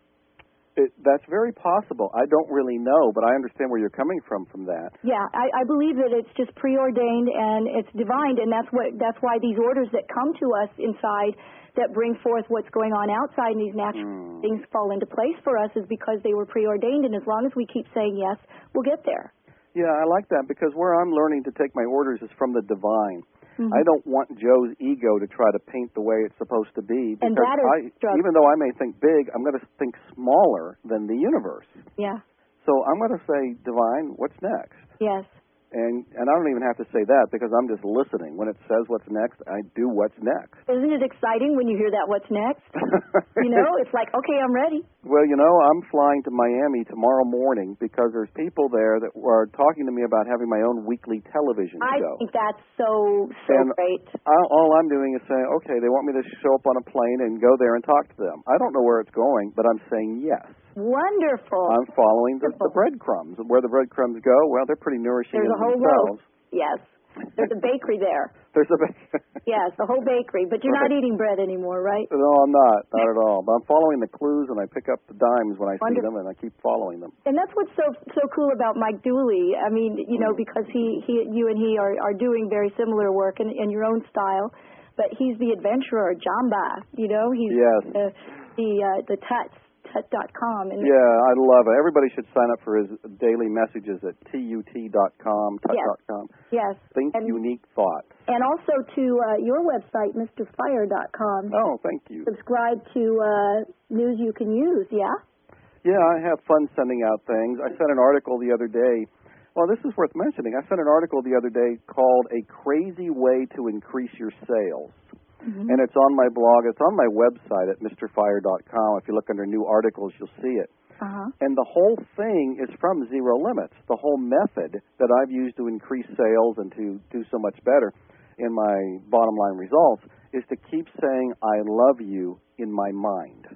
[SPEAKER 2] It, that's very possible. I don't really know, but I understand where you're coming from from that.
[SPEAKER 1] Yeah, I, I believe that it's just preordained and it's divine, and that's what that's why these orders that come to us inside that bring forth what's going on outside and these natural mm. things fall into place for us is because they were preordained, and as long as we keep saying yes, we'll get there.
[SPEAKER 2] Yeah, I like that because where I'm learning to take my orders is from the divine.
[SPEAKER 1] Mm-hmm.
[SPEAKER 2] I don't want Joe's ego to try to paint the way it's supposed to be. Because
[SPEAKER 1] and that is
[SPEAKER 2] I, even though I may think big, I'm going to think smaller than the universe.
[SPEAKER 1] Yeah.
[SPEAKER 2] So I'm going to say, divine, what's next?
[SPEAKER 1] Yes.
[SPEAKER 2] And and I don't even have to say that because I'm just listening. When it says what's next, I do what's next.
[SPEAKER 1] Isn't it exciting when you hear that what's next? You know, it's like, okay, I'm ready.
[SPEAKER 2] Well, you know, I'm flying to Miami tomorrow morning because there's people there that are talking to me about having my own weekly television
[SPEAKER 1] I
[SPEAKER 2] show.
[SPEAKER 1] I think that's so, so
[SPEAKER 2] and
[SPEAKER 1] great.
[SPEAKER 2] I, all I'm doing is saying, okay, they want me to show up on a plane and go there and talk to them. I don't know where it's going, but I'm saying yes.
[SPEAKER 1] Wonderful.
[SPEAKER 2] I'm following the, the breadcrumbs. Where the breadcrumbs go, well, they're pretty nourishing
[SPEAKER 1] There's
[SPEAKER 2] in
[SPEAKER 1] a whole
[SPEAKER 2] themselves.
[SPEAKER 1] road. Yes. There's a bakery there.
[SPEAKER 2] There's a bakery.
[SPEAKER 1] Yes, the whole bakery. But you're
[SPEAKER 2] right.
[SPEAKER 1] not eating bread anymore, right?
[SPEAKER 2] No, I'm not. Not at all. But I'm following the clues, and I pick up the dimes when I
[SPEAKER 1] Wonderful.
[SPEAKER 2] see them, and I keep following them.
[SPEAKER 1] And that's what's so so cool about Mike Dooley. I mean, you know, because he, he you and he are, are doing very similar work in, in your own style. But he's the adventurer, Jamba. You know, he's
[SPEAKER 2] yes.
[SPEAKER 1] the the, uh, the Tuts. Tut dot com. And
[SPEAKER 2] yeah, I love it. Everybody should sign up for his daily messages at tut dot com, tut dot com.
[SPEAKER 1] Yes.
[SPEAKER 2] Think
[SPEAKER 1] and,
[SPEAKER 2] unique thoughts.
[SPEAKER 1] And also to uh, your website, Mister Fire dot com.
[SPEAKER 2] Oh, thank you.
[SPEAKER 1] Subscribe to uh, news you can use, yeah?
[SPEAKER 2] Yeah, I have fun sending out things. I sent an article the other day. Well, this is worth mentioning. I sent an article the other day called A Crazy Way to Increase Your Sales. Mm-hmm. And it's on my blog. It's on my website at Mister Fire dot com. If you look under new articles, you'll see it.
[SPEAKER 1] Uh-huh.
[SPEAKER 2] And the whole thing is from Zero Limits. The whole method that I've used to increase sales and to do so much better in my bottom line results is to keep saying, I love you in my mind.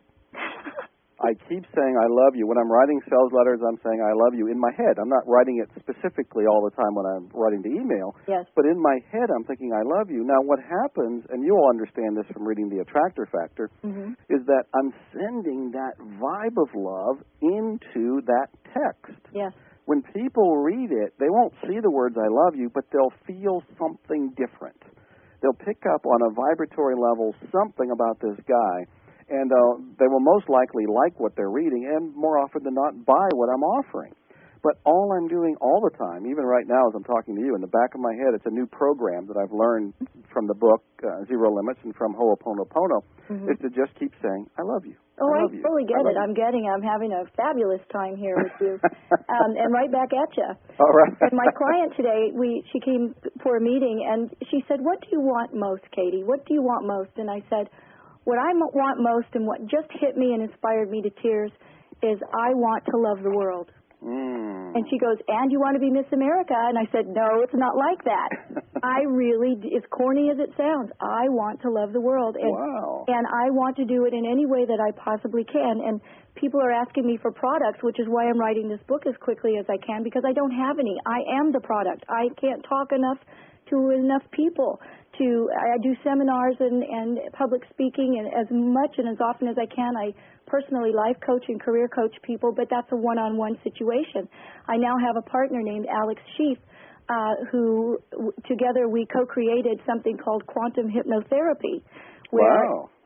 [SPEAKER 2] I keep saying I love you. When I'm writing sales letters, I'm saying I love you in my head. I'm not writing it specifically all the time when I'm writing the email.
[SPEAKER 1] Yes.
[SPEAKER 2] But in my head, I'm thinking I love you. Now, what happens, and you all understand this from reading The Attractor Factor,
[SPEAKER 1] mm-hmm.
[SPEAKER 2] is that I'm sending that vibe of love into that text.
[SPEAKER 1] Yes.
[SPEAKER 2] When people read it, they won't see the words I love you, but they'll feel something different. They'll pick up on a vibratory level something about this guy. And uh, they will most likely like what they're reading and more often than not buy what I'm offering. But all I'm doing all the time, even right now as I'm talking to you, in the back of my head, it's a new program that I've learned from the book uh, Zero Limits and from Ho'oponopono, mm-hmm. is to just keep saying, I love you.
[SPEAKER 1] Oh,
[SPEAKER 2] I,
[SPEAKER 1] I
[SPEAKER 2] love you.
[SPEAKER 1] fully get
[SPEAKER 2] I
[SPEAKER 1] it. I'm getting I'm having a fabulous time here with you. um, and right back at you.
[SPEAKER 2] All right.
[SPEAKER 1] And my client today, we she came for a meeting, and she said, what do you want most, Katie? What do you want most? And I said, what I want most and what just hit me and inspired me to tears is I want to love the world.
[SPEAKER 2] Mm.
[SPEAKER 1] And she goes, and you want to be Miss America? And I said, no, it's not like that. I really, as corny as it sounds, I want to love the world. And,
[SPEAKER 2] wow.
[SPEAKER 1] and I want to do it in any way that I possibly can. And people are asking me for products, which is why I'm writing this book as quickly as I can, because I don't have any. I am the product. I can't talk enough to enough people. To I do seminars and, and public speaking, and as much and as often as I can, I personally life coach and career coach people, but that's a one-on-one situation. I now have a partner named Alex Sheaf, uh, who w- together we co-created something called quantum hypnotherapy, where
[SPEAKER 2] wow.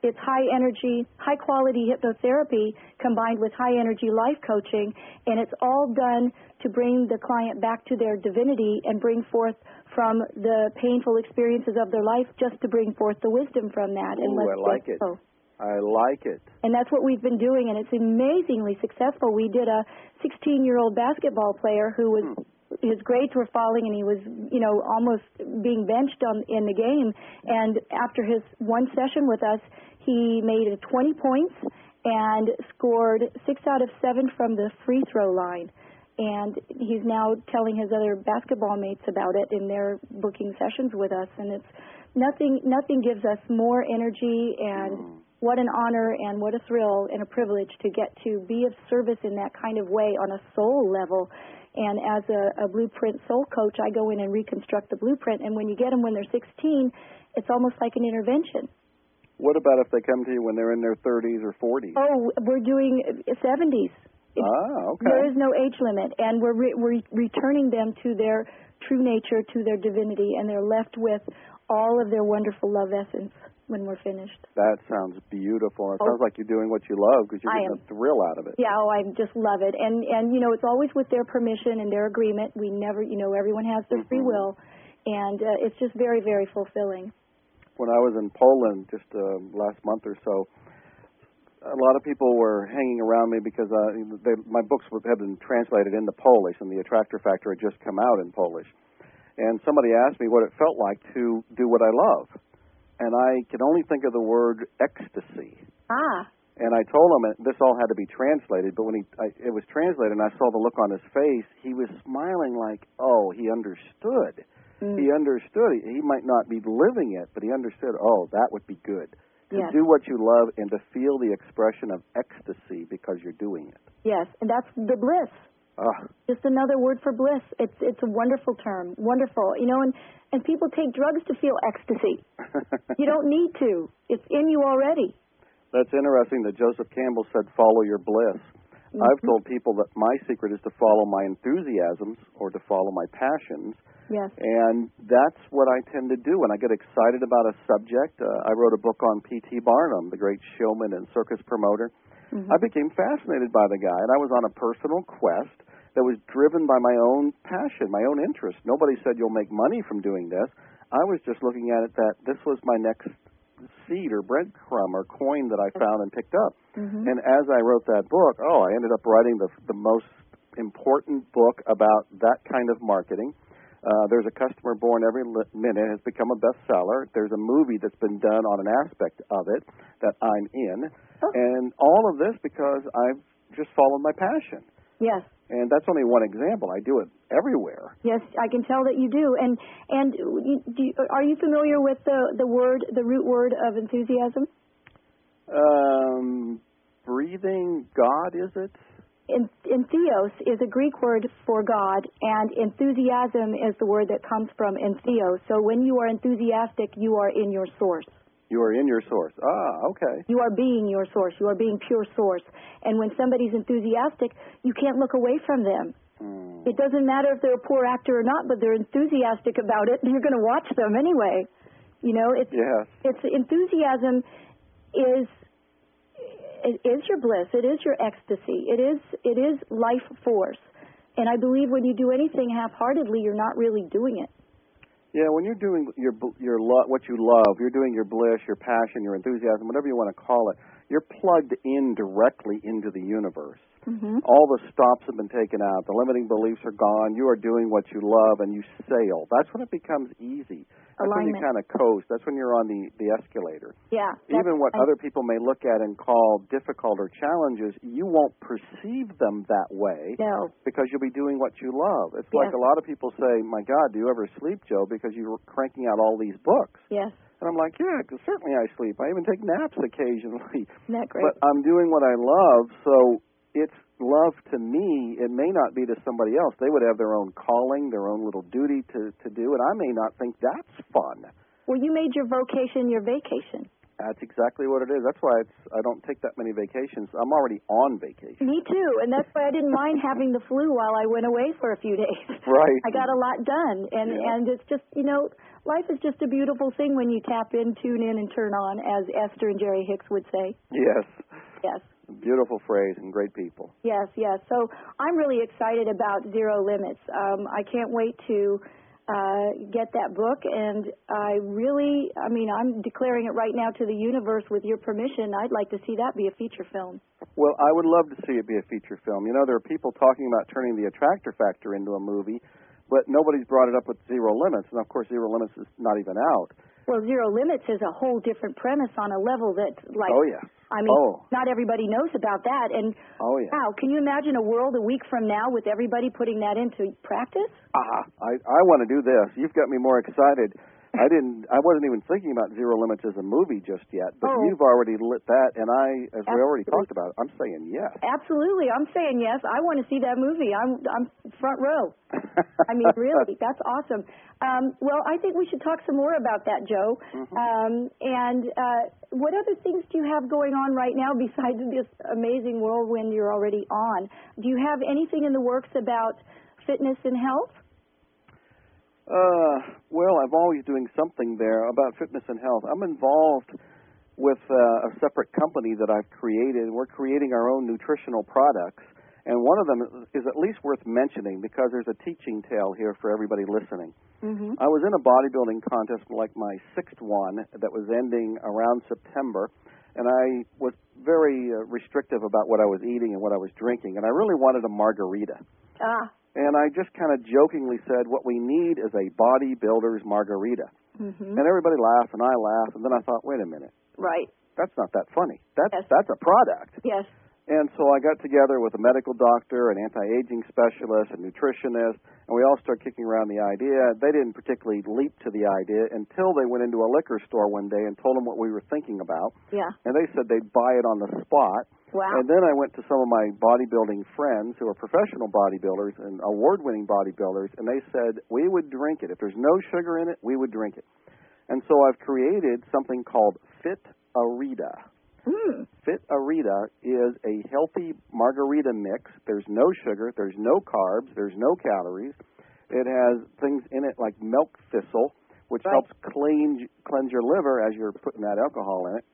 [SPEAKER 1] it's high energy, high quality hypnotherapy combined with high energy life coaching, and it's all done to bring the client back to their divinity and bring forth from the painful experiences of their life, just to bring forth the wisdom from that.
[SPEAKER 2] Ooh,
[SPEAKER 1] and let
[SPEAKER 2] I like it.
[SPEAKER 1] Go.
[SPEAKER 2] I like it.
[SPEAKER 1] And that's what we've been doing, and it's amazingly successful. We did a sixteen-year-old basketball player who was, hmm. his grades were falling, and he was, you know, almost being benched on in the game. And after his one session with us, he made twenty points and scored six out of seven from the free throw line. And he's now telling his other basketball mates about it, and they're booking sessions with us. And it's nothing. Nothing gives us more energy and. Hmm. What an honor and what a thrill and a privilege to get to be of service in that kind of way on a soul level. And as a, a blueprint soul coach, I go in and reconstruct the blueprint. And when you get them when they're sixteen, it's almost like an intervention.
[SPEAKER 2] What about if they come to you when they're in their thirties or forties?
[SPEAKER 1] Oh, we're doing seventies.
[SPEAKER 2] Ah, okay.
[SPEAKER 1] There is no age limit. And we're, re- we're returning them to their true nature, to their divinity, and they're left with all of their wonderful love essence when we're finished.
[SPEAKER 2] That sounds beautiful. It oh. sounds like you're doing what you love because you're getting a thrill out of it.
[SPEAKER 1] Yeah, oh, I just love it. And, and, you know, it's always with their permission and their agreement. We never, you know, everyone has their mm-hmm. free will. And uh, it's just very, very fulfilling.
[SPEAKER 2] When I was in Poland just uh, last month or so, a lot of people were hanging around me because uh, they, my books had been translated into Polish, and The Attractor Factor had just come out in Polish. And somebody asked me what it felt like to do what I love. And I could only think of the word ecstasy.
[SPEAKER 1] Ah.
[SPEAKER 2] And I told him that this all had to be translated, but when he I, it was translated and I saw the look on his face, he was smiling like, oh, he understood. Mm. He understood. He, he might not be living it, but he understood, oh, that would be good. To
[SPEAKER 1] yes.
[SPEAKER 2] do what you love and to feel the expression of ecstasy because you're doing it.
[SPEAKER 1] Yes, and that's the bliss.
[SPEAKER 2] Uh,
[SPEAKER 1] Just another word for bliss. It's it's a wonderful term. Wonderful. You know, and, and people take drugs to feel ecstasy. You don't need to. It's in you already.
[SPEAKER 2] That's interesting that Joseph Campbell said, follow your bliss. Mm-hmm. I've told people that my secret is to follow my enthusiasms or to follow my passions.
[SPEAKER 1] Yes.
[SPEAKER 2] And that's what I tend to do when I get excited about a subject. Uh, I wrote a book on P T Barnum, the great showman and circus promoter. Mm-hmm. I became fascinated by the guy, and I was on a personal quest that was driven by my own passion, my own interest. Nobody said you'll make money from doing this. I was just looking at it that this was my next seed or breadcrumb or coin that I found and picked up. Mm-hmm. And as I wrote that book, oh, I ended up writing the the most important book about that kind of marketing. Uh, there's a customer born every minute, has become a bestseller. There's a movie that's been done on an aspect of it that I'm in. Oh. And all of this because I've just followed my passion.
[SPEAKER 1] Yes.
[SPEAKER 2] And that's only one example. I do it everywhere.
[SPEAKER 1] Yes, I can tell that you do. And and do you, are you familiar with the, the word, the root word of enthusiasm?
[SPEAKER 2] Um, breathing God, is it?
[SPEAKER 1] En, entheos is a Greek word for God, and enthusiasm is the word that comes from entheos. So when you are enthusiastic, you are in your source.
[SPEAKER 2] You are in your source. Ah, okay.
[SPEAKER 1] You are being your source. You are being pure source. And when somebody's enthusiastic, you can't look away from them. Mm. It doesn't matter if they're a poor actor or not, but they're enthusiastic about it, and you're going to watch them anyway. You know, it's
[SPEAKER 2] yes.
[SPEAKER 1] it's enthusiasm is it is your bliss. It is your ecstasy. It is it is life force. And I believe when you do anything half-heartedly, you're not really doing it.
[SPEAKER 2] Yeah, when you're doing your your lo- what you love, you're doing your bliss, your passion, your enthusiasm, whatever you want to call it, you're plugged in directly into the universe. Mm-hmm. All the stops have been taken out. The limiting beliefs are gone. You are doing what you love, and you sail. That's when it becomes easy. That's
[SPEAKER 1] Alignment.
[SPEAKER 2] when you kind of coast. That's when you're on the, the escalator.
[SPEAKER 1] Yeah.
[SPEAKER 2] Even what I, other people may look at and call difficult or challenges, you won't perceive them that way.
[SPEAKER 1] No.
[SPEAKER 2] Because you'll be doing what you love. It's
[SPEAKER 1] yes.
[SPEAKER 2] like a lot of people say, my God, do you ever sleep, Joe, because you're cranking out all these books.
[SPEAKER 1] Yes.
[SPEAKER 2] And I'm like, yeah, certainly I sleep. I even take naps occasionally.
[SPEAKER 1] Isn't that great?
[SPEAKER 2] But I'm doing what I love, so it's love to me. It may not be to somebody else. They would have their own calling, their own little duty to, to do, and I may not think that's fun.
[SPEAKER 1] Well, you made your vocation your vacation.
[SPEAKER 2] That's exactly what it is. That's why it's, I don't take that many vacations. I'm already on vacation.
[SPEAKER 1] Me too, and that's why I didn't mind having the flu while I went away for a few days.
[SPEAKER 2] Right.
[SPEAKER 1] I got a lot done, and,
[SPEAKER 2] yeah.
[SPEAKER 1] and it's just, you know, life is just a beautiful thing when you tap in, tune in, and turn on, as Esther and Jerry Hicks would say.
[SPEAKER 2] Yes.
[SPEAKER 1] Yes.
[SPEAKER 2] Beautiful phrase and great people.
[SPEAKER 1] Yes, yes. So I'm really excited about Zero Limits. Um, I can't wait to uh, get that book, and I really, I mean, I'm declaring it right now to the universe with your permission. I'd like to see that be a feature film.
[SPEAKER 2] Well, I would love to see it be a feature film. You know, there are people talking about turning the Attractor Factor into a movie, but nobody's brought it up with Zero Limits, and of course Zero Limits is not even out.
[SPEAKER 1] Well, Zero Limits is a whole different premise on a level that, like,
[SPEAKER 2] oh, yeah.
[SPEAKER 1] I mean,
[SPEAKER 2] oh.
[SPEAKER 1] not everybody knows about that. And,
[SPEAKER 2] oh, yeah.
[SPEAKER 1] wow, can you imagine a world a week from now with everybody putting that into practice?
[SPEAKER 2] Ah, I, I want to do this. You've got me more excited. I didn't. I wasn't even thinking about Zero Limits as a movie just yet, but
[SPEAKER 1] oh.
[SPEAKER 2] you've already lit that, and I, as
[SPEAKER 1] Absolutely.
[SPEAKER 2] we already talked about, I'm saying yes.
[SPEAKER 1] Absolutely, I'm saying yes. I want to see that movie. I'm, I'm front row. I mean, really, that's awesome. Um, well, I think we should talk some more about that, Joe.
[SPEAKER 2] Mm-hmm.
[SPEAKER 1] Um, and uh, what other things do you have going on right now besides this amazing whirlwind you're already on? Do you have anything in the works about fitness and health?
[SPEAKER 2] Uh, well, I'm always doing something there about fitness and health. I'm involved with uh, a separate company that I've created. We're creating our own nutritional products, and one of them is at least worth mentioning because there's a teaching tale here for everybody listening.
[SPEAKER 1] Mm-hmm.
[SPEAKER 2] I was in a bodybuilding contest, like my sixth one, that was ending around September, and I was very uh, restrictive about what I was eating and what I was drinking, and I really wanted a margarita.
[SPEAKER 1] Ah.
[SPEAKER 2] And I just kind of jokingly said, what we need is a bodybuilder's margarita.
[SPEAKER 1] Mm-hmm.
[SPEAKER 2] And everybody laughed, and I laughed, and then I thought, wait a minute.
[SPEAKER 1] Right.
[SPEAKER 2] That's not that funny. That's,
[SPEAKER 1] yes.
[SPEAKER 2] that's a product.
[SPEAKER 1] Yes.
[SPEAKER 2] And so I got together with a medical doctor, an anti-aging specialist, a nutritionist, and we all started kicking around the idea. They didn't particularly leap to the idea until they went into a liquor store one day and told them what we were thinking about.
[SPEAKER 1] Yeah.
[SPEAKER 2] And they said they'd buy it on the spot.
[SPEAKER 1] Wow.
[SPEAKER 2] And then I went to some of my bodybuilding friends who are professional bodybuilders and award-winning bodybuilders, and they said we would drink it. If there's no sugar in it, we would drink it. And so I've created something called Fit Arita.
[SPEAKER 1] Mm.
[SPEAKER 2] Fit Arita is a healthy margarita mix. There's no sugar, there's no carbs, there's no calories. It has things in it like milk thistle, which
[SPEAKER 1] right.
[SPEAKER 2] helps clean, cleanse your liver as you're putting that alcohol in it.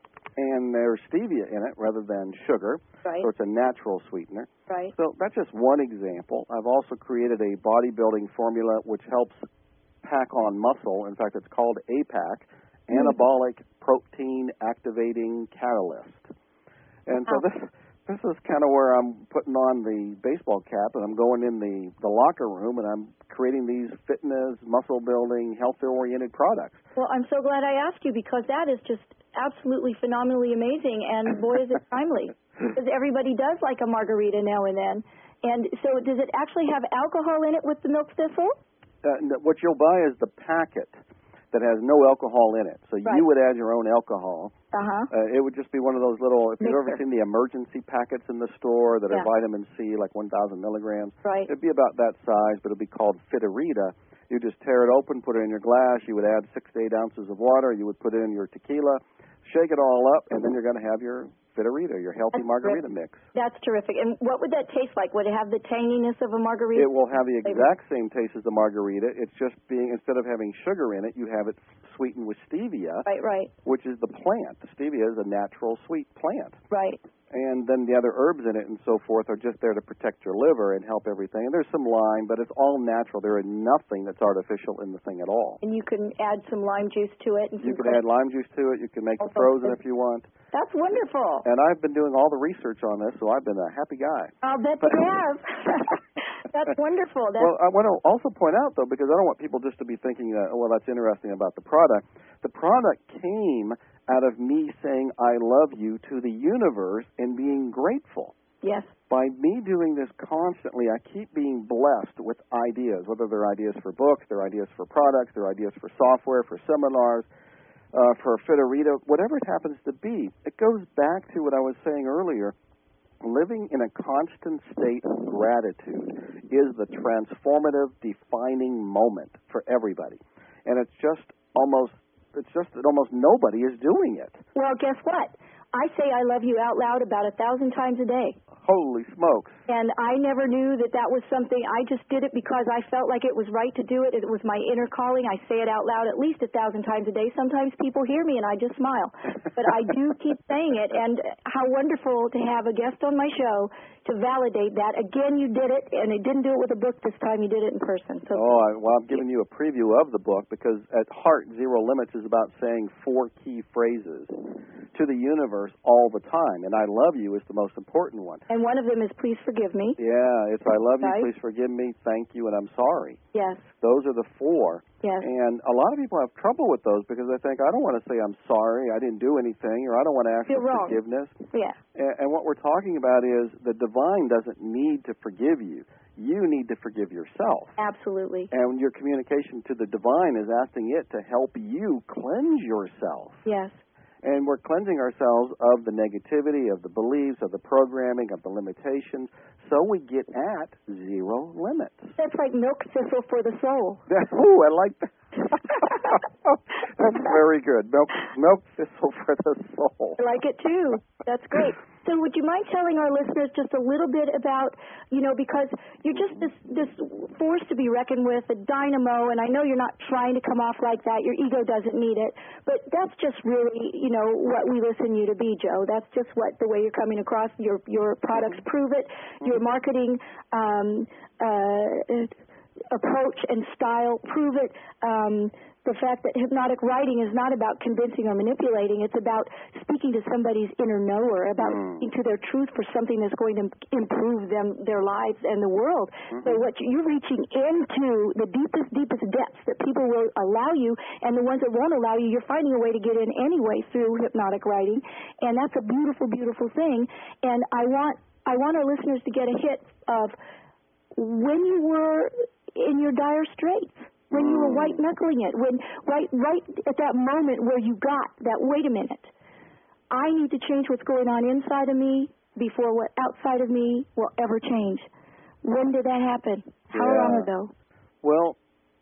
[SPEAKER 2] And there's stevia in it rather than sugar,
[SPEAKER 1] right.
[SPEAKER 2] so it's a natural sweetener.
[SPEAKER 1] Right.
[SPEAKER 2] So that's just one example. I've also created a bodybuilding formula which helps pack on muscle. In fact, it's called A PAC, mm. Anabolic Protein Activating Catalyst. And so this this is kind of where I'm putting on the baseball cap, and I'm going in the, the locker room, and I'm creating these fitness, muscle-building, health-oriented products.
[SPEAKER 1] Well, I'm so glad I asked you because that is just absolutely phenomenally amazing, and boy, is it timely. Because everybody does like a margarita now and then. And so does it actually have alcohol in it with the milk thistle?
[SPEAKER 2] Uh, what you'll buy is the packet that has no alcohol in it. So
[SPEAKER 1] right.
[SPEAKER 2] you would add your own alcohol.
[SPEAKER 1] Uh-huh.
[SPEAKER 2] Uh, it would just be one of those little, if
[SPEAKER 1] Mixer.
[SPEAKER 2] you've ever seen the emergency packets in the store that
[SPEAKER 1] yeah.
[SPEAKER 2] are vitamin C, like one thousand milligrams,
[SPEAKER 1] right.
[SPEAKER 2] it'd be about that size, but it'd be called Fit Arita. You just tear it open, put it in your glass. You would add six to eight ounces of water. You would put in your tequila, shake it all up, and then you're going to have your Fit Arita, your healthy
[SPEAKER 1] That's
[SPEAKER 2] margarita
[SPEAKER 1] terrific.
[SPEAKER 2] mix.
[SPEAKER 1] That's terrific. And what would that taste like? Would it have the tanginess of a margarita?
[SPEAKER 2] It will have the exact same taste as the margarita. It's just being, instead of having sugar in it, you have it sweetened with stevia.
[SPEAKER 1] Right, right.
[SPEAKER 2] Which is the plant. The stevia is a natural sweet plant.
[SPEAKER 1] Right.
[SPEAKER 2] And then the other herbs in it and so forth are just there to protect your liver and help everything. And there's some lime, but it's all natural. There is nothing that's artificial in the thing at all.
[SPEAKER 1] And you can add some lime juice to it. And
[SPEAKER 2] you can add lime juice to it. You can make it frozen if you want.
[SPEAKER 1] That's wonderful.
[SPEAKER 2] And I've been doing all the research on this, so I've been a happy guy.
[SPEAKER 1] I'll bet you have. That's wonderful. That's
[SPEAKER 2] well, I want to also point out, though, because I don't want people just to be thinking, that, oh, well, that's interesting about the product. The product came out of me saying I love you to the universe and being grateful.
[SPEAKER 1] Yes.
[SPEAKER 2] By me doing this constantly, I keep being blessed with ideas, whether they're ideas for books, they're ideas for products, they're ideas for software, for seminars, uh, for Fit Arita, whatever it happens to be. It goes back to what I was saying earlier. Living in a constant state of gratitude is the transformative, defining moment for everybody. And it's just almost it's just that almost nobody is doing it.
[SPEAKER 1] Well, guess what? I say I love you out loud about a thousand times a day.
[SPEAKER 2] Holy smokes.
[SPEAKER 1] And I never knew that that was something. I just did it because I felt like it was right to do it. It was my inner calling. I say it out loud at least a thousand times a day. Sometimes people hear me and I just smile. But I do keep saying it. And how wonderful to have a guest on my show to validate that. Again, you did it, and you didn't do it with a book this time. You did it in person. So
[SPEAKER 2] oh, I, well, I'm giving you a preview of the book because at heart, Zero Limits is about saying four key phrases to the universe all the time. And I love you is the most important one.
[SPEAKER 1] And one of them is please forgive me.
[SPEAKER 2] Yeah, it's I love
[SPEAKER 1] right.
[SPEAKER 2] you, please forgive me, thank you, and I'm sorry.
[SPEAKER 1] Yes.
[SPEAKER 2] Those are the four.
[SPEAKER 1] Yes.
[SPEAKER 2] And a lot of people have trouble with those because they think, I don't want to say I'm sorry, I didn't do anything, or I don't want to ask
[SPEAKER 1] You're
[SPEAKER 2] for
[SPEAKER 1] wrong.
[SPEAKER 2] forgiveness.
[SPEAKER 1] Yeah.
[SPEAKER 2] And, and what we're talking about is the divine doesn't need to forgive you. You need to forgive yourself.
[SPEAKER 1] Absolutely.
[SPEAKER 2] And your communication to the divine is asking it to help you cleanse yourself.
[SPEAKER 1] Yes.
[SPEAKER 2] And we're cleansing ourselves of the negativity, of the beliefs, of the programming, of the limitations, so we get at zero limits.
[SPEAKER 1] That's like milk thistle for the soul.
[SPEAKER 2] Ooh, I like that. That's very good. Milk, milk thistle for the soul.
[SPEAKER 1] I like it too. That's great. So would you mind telling our listeners just a little bit about, you know, because you're just this, this force to be reckoned with, a dynamo, and I know you're not trying to come off like that. Your ego doesn't need it. But that's just really, you know, what we listen you to be, Joe. That's just what the way you're coming across. Your your products prove it. Your marketing um, uh, approach and style prove it. Um, the fact that hypnotic writing is not about convincing or manipulating. It's about speaking to somebody's inner knower, about
[SPEAKER 2] mm.
[SPEAKER 1] speaking to their truth for something that's going to improve them, their lives, and the world. Mm-hmm. So what you're reaching into the deepest, deepest depths that people will allow you, and the ones that won't allow you, you're finding a way to get in anyway through hypnotic writing, and that's a beautiful, beautiful thing. And I want I want our listeners to get a hit of when you were in your dire straits. When you were white-knuckling it, when right right at that moment where you got that, wait a minute, I need to change what's going on inside of me before what outside of me will ever change. When did that happen? How
[SPEAKER 2] yeah.
[SPEAKER 1] long ago?
[SPEAKER 2] Well,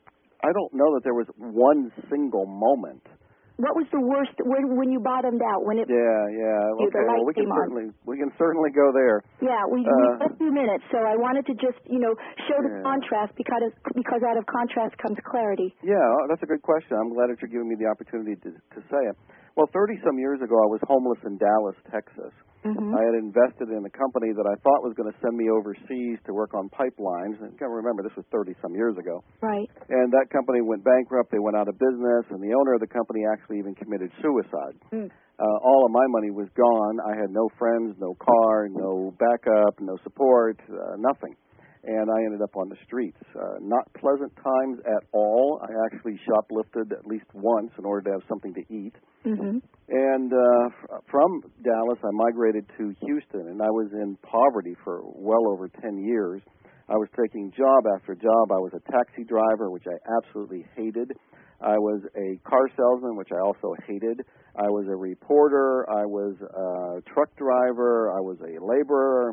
[SPEAKER 2] I don't know that there was one single moment.
[SPEAKER 1] What was the worst when when you bottomed out? When it
[SPEAKER 2] yeah yeah
[SPEAKER 1] you,
[SPEAKER 2] okay
[SPEAKER 1] the light
[SPEAKER 2] well we can
[SPEAKER 1] came
[SPEAKER 2] certainly
[SPEAKER 1] on.
[SPEAKER 2] we can certainly go there.
[SPEAKER 1] Yeah, we
[SPEAKER 2] uh,
[SPEAKER 1] we have a few minutes, so I wanted to just you know show the
[SPEAKER 2] yeah.
[SPEAKER 1] contrast because because out of contrast comes clarity.
[SPEAKER 2] Yeah, that's a good question. I'm glad that you're giving me the opportunity to to say it. Well, thirty some years ago, I was homeless in Dallas, Texas.
[SPEAKER 1] Mm-hmm.
[SPEAKER 2] I had invested in a company that I thought was going to send me overseas to work on pipelines. And I can't remember, this was thirty some years ago.
[SPEAKER 1] Right.
[SPEAKER 2] And that company went bankrupt. They went out of business, and the owner of the company actually even committed suicide. Mm. Uh, all of my money was gone. I had no friends, no car, no backup, no support, uh, nothing. And I ended up on the streets. Uh, not pleasant times at all. I actually shoplifted at least once in order to have something to eat.
[SPEAKER 1] Mm-hmm.
[SPEAKER 2] And uh, f- from Dallas, I migrated to Houston, and I was in poverty for well over ten years. I was taking job after job. I was a taxi driver, which I absolutely hated. I was a car salesman, which I also hated. I was a reporter. I was a truck driver. I was a laborer.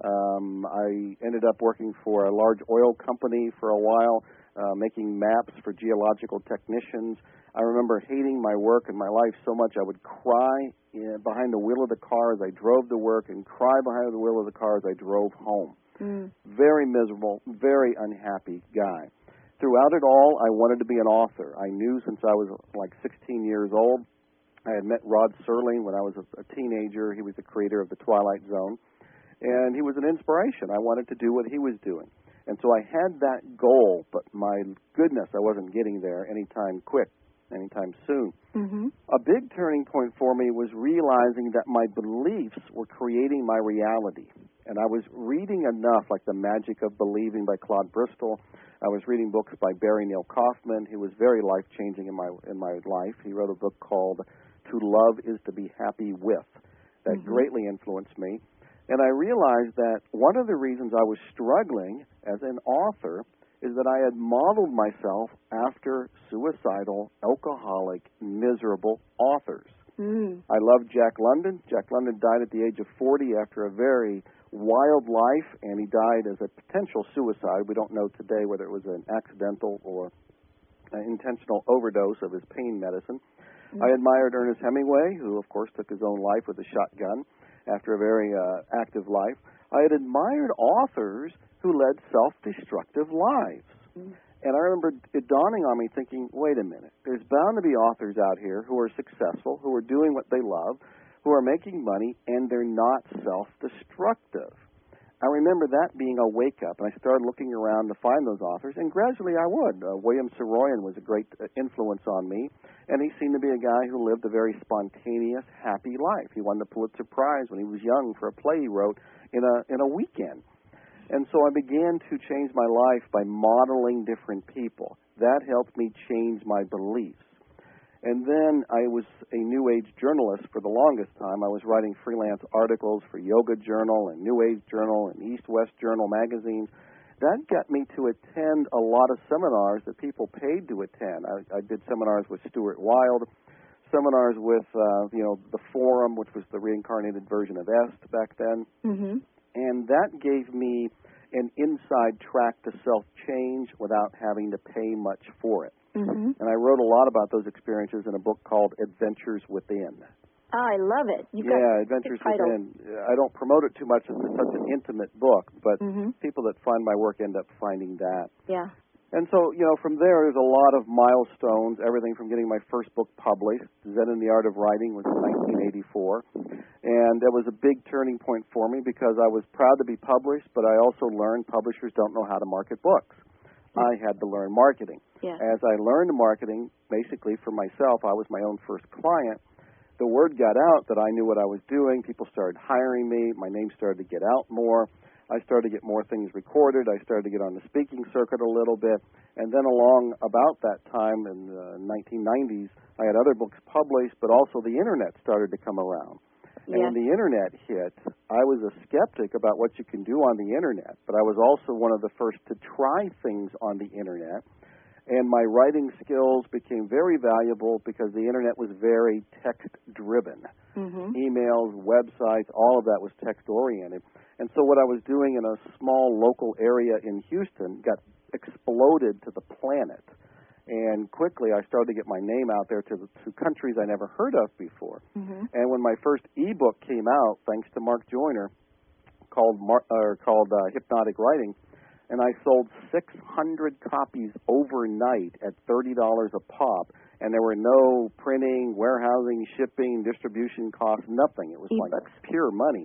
[SPEAKER 2] Um, I ended up working for a large oil company for a while, uh, making maps for geological technicians. I remember hating my work and my life so much I would cry in, behind the wheel of the car as I drove to work and cry behind the wheel of the car as I drove home. Mm. Very miserable, very unhappy guy. Throughout it all, I wanted to be an author. I knew since I was like sixteen years old. I had met Rod Serling when I was a, a teenager. He was the creator of The Twilight Zone. And he was an inspiration. I wanted to do what he was doing. And so I had that goal, but my goodness, I wasn't getting there anytime quick, anytime soon. Mm-hmm. A big turning point for me was realizing that my beliefs were creating my reality. And I was reading enough, like The Magic of Believing by Claude Bristol. I was reading books by Barry Neil Kaufman, who was very life-changing in my in my life. He wrote a book called To Love is to Be Happy With that mm-hmm. greatly influenced me. And I realized that one of the reasons I was struggling as an author is that I had modeled myself after suicidal, alcoholic, miserable authors. Mm. I loved Jack London. Jack London died at the age of forty after a very wild life, and he died as a potential suicide. We don't know today whether it was an accidental or an intentional overdose of his pain medicine. Mm-hmm. I admired Ernest Hemingway, who, of course, took his own life with a shotgun after a very uh, active life. I had admired authors who led self-destructive lives. Mm-hmm. And I remember it dawning on me thinking, wait a minute, there's bound to be authors out here who are successful, who are doing what they love, who are making money, and they're not self-destructive. I remember that being a wake-up, and I started looking around to find those authors, and gradually I would. Uh, William Saroyan was a great uh, influence on me, and he seemed to be a guy who lived a very spontaneous, happy life. He won the Pulitzer Prize when he was young for a play he wrote in a in a weekend. And so I began to change my life by modeling different people. That helped me change my beliefs. And then I was a New Age journalist for the longest time. I was writing freelance articles for Yoga Journal and New Age Journal and East West Journal magazines. That got me to attend a lot of seminars that people paid to attend. I, I did seminars with Stuart Wilde, seminars with, uh, you know, the Forum, which was the reincarnated version of EST back then. Mm-hmm. And that gave me an inside track to self-change without having to pay much for it. Mm-hmm. And I wrote a lot about those experiences in a book called Adventures Within.
[SPEAKER 1] Oh, I love it. You've
[SPEAKER 2] yeah, Adventures Within. I don't promote it too much. It's such an intimate book, but mm-hmm. people that find my work end up finding that.
[SPEAKER 1] Yeah.
[SPEAKER 2] And so, you know, from there, there's a lot of milestones, everything from getting my first book published. Zen and the Art of Writing was in nineteen eighty-four. And that was a big turning point for me because I was proud to be published, but I also learned publishers don't know how to market books. I had to learn marketing.
[SPEAKER 1] Yeah.
[SPEAKER 2] As I learned marketing, basically for myself, I was my own first client. The word got out that I knew what I was doing. People started hiring me. My name started to get out more. I started to get more things recorded. I started to get on the speaking circuit a little bit. And then along about that time in the nineteen nineties, I had other books published, but also the Internet started to come around. And yeah. when the Internet hit, I was a skeptic about what you can do on the Internet, but I was also one of the first to try things on the Internet. And my writing skills became very valuable because the Internet was very text-driven. Mm-hmm. Emails, websites, all of that was text-oriented. And so what I was doing in a small local area in Houston got exploded to the planet. And quickly I started to get my name out there to, the, to countries I never heard of before. Mm-hmm. And when my first ebook came out, thanks to Mark Joyner, called, Mar- or called uh, Hypnotic Writing, and I sold six hundred copies overnight at thirty dollars a pop, and there were no printing, warehousing, shipping, distribution costs, nothing. It was e-books. Like pure money.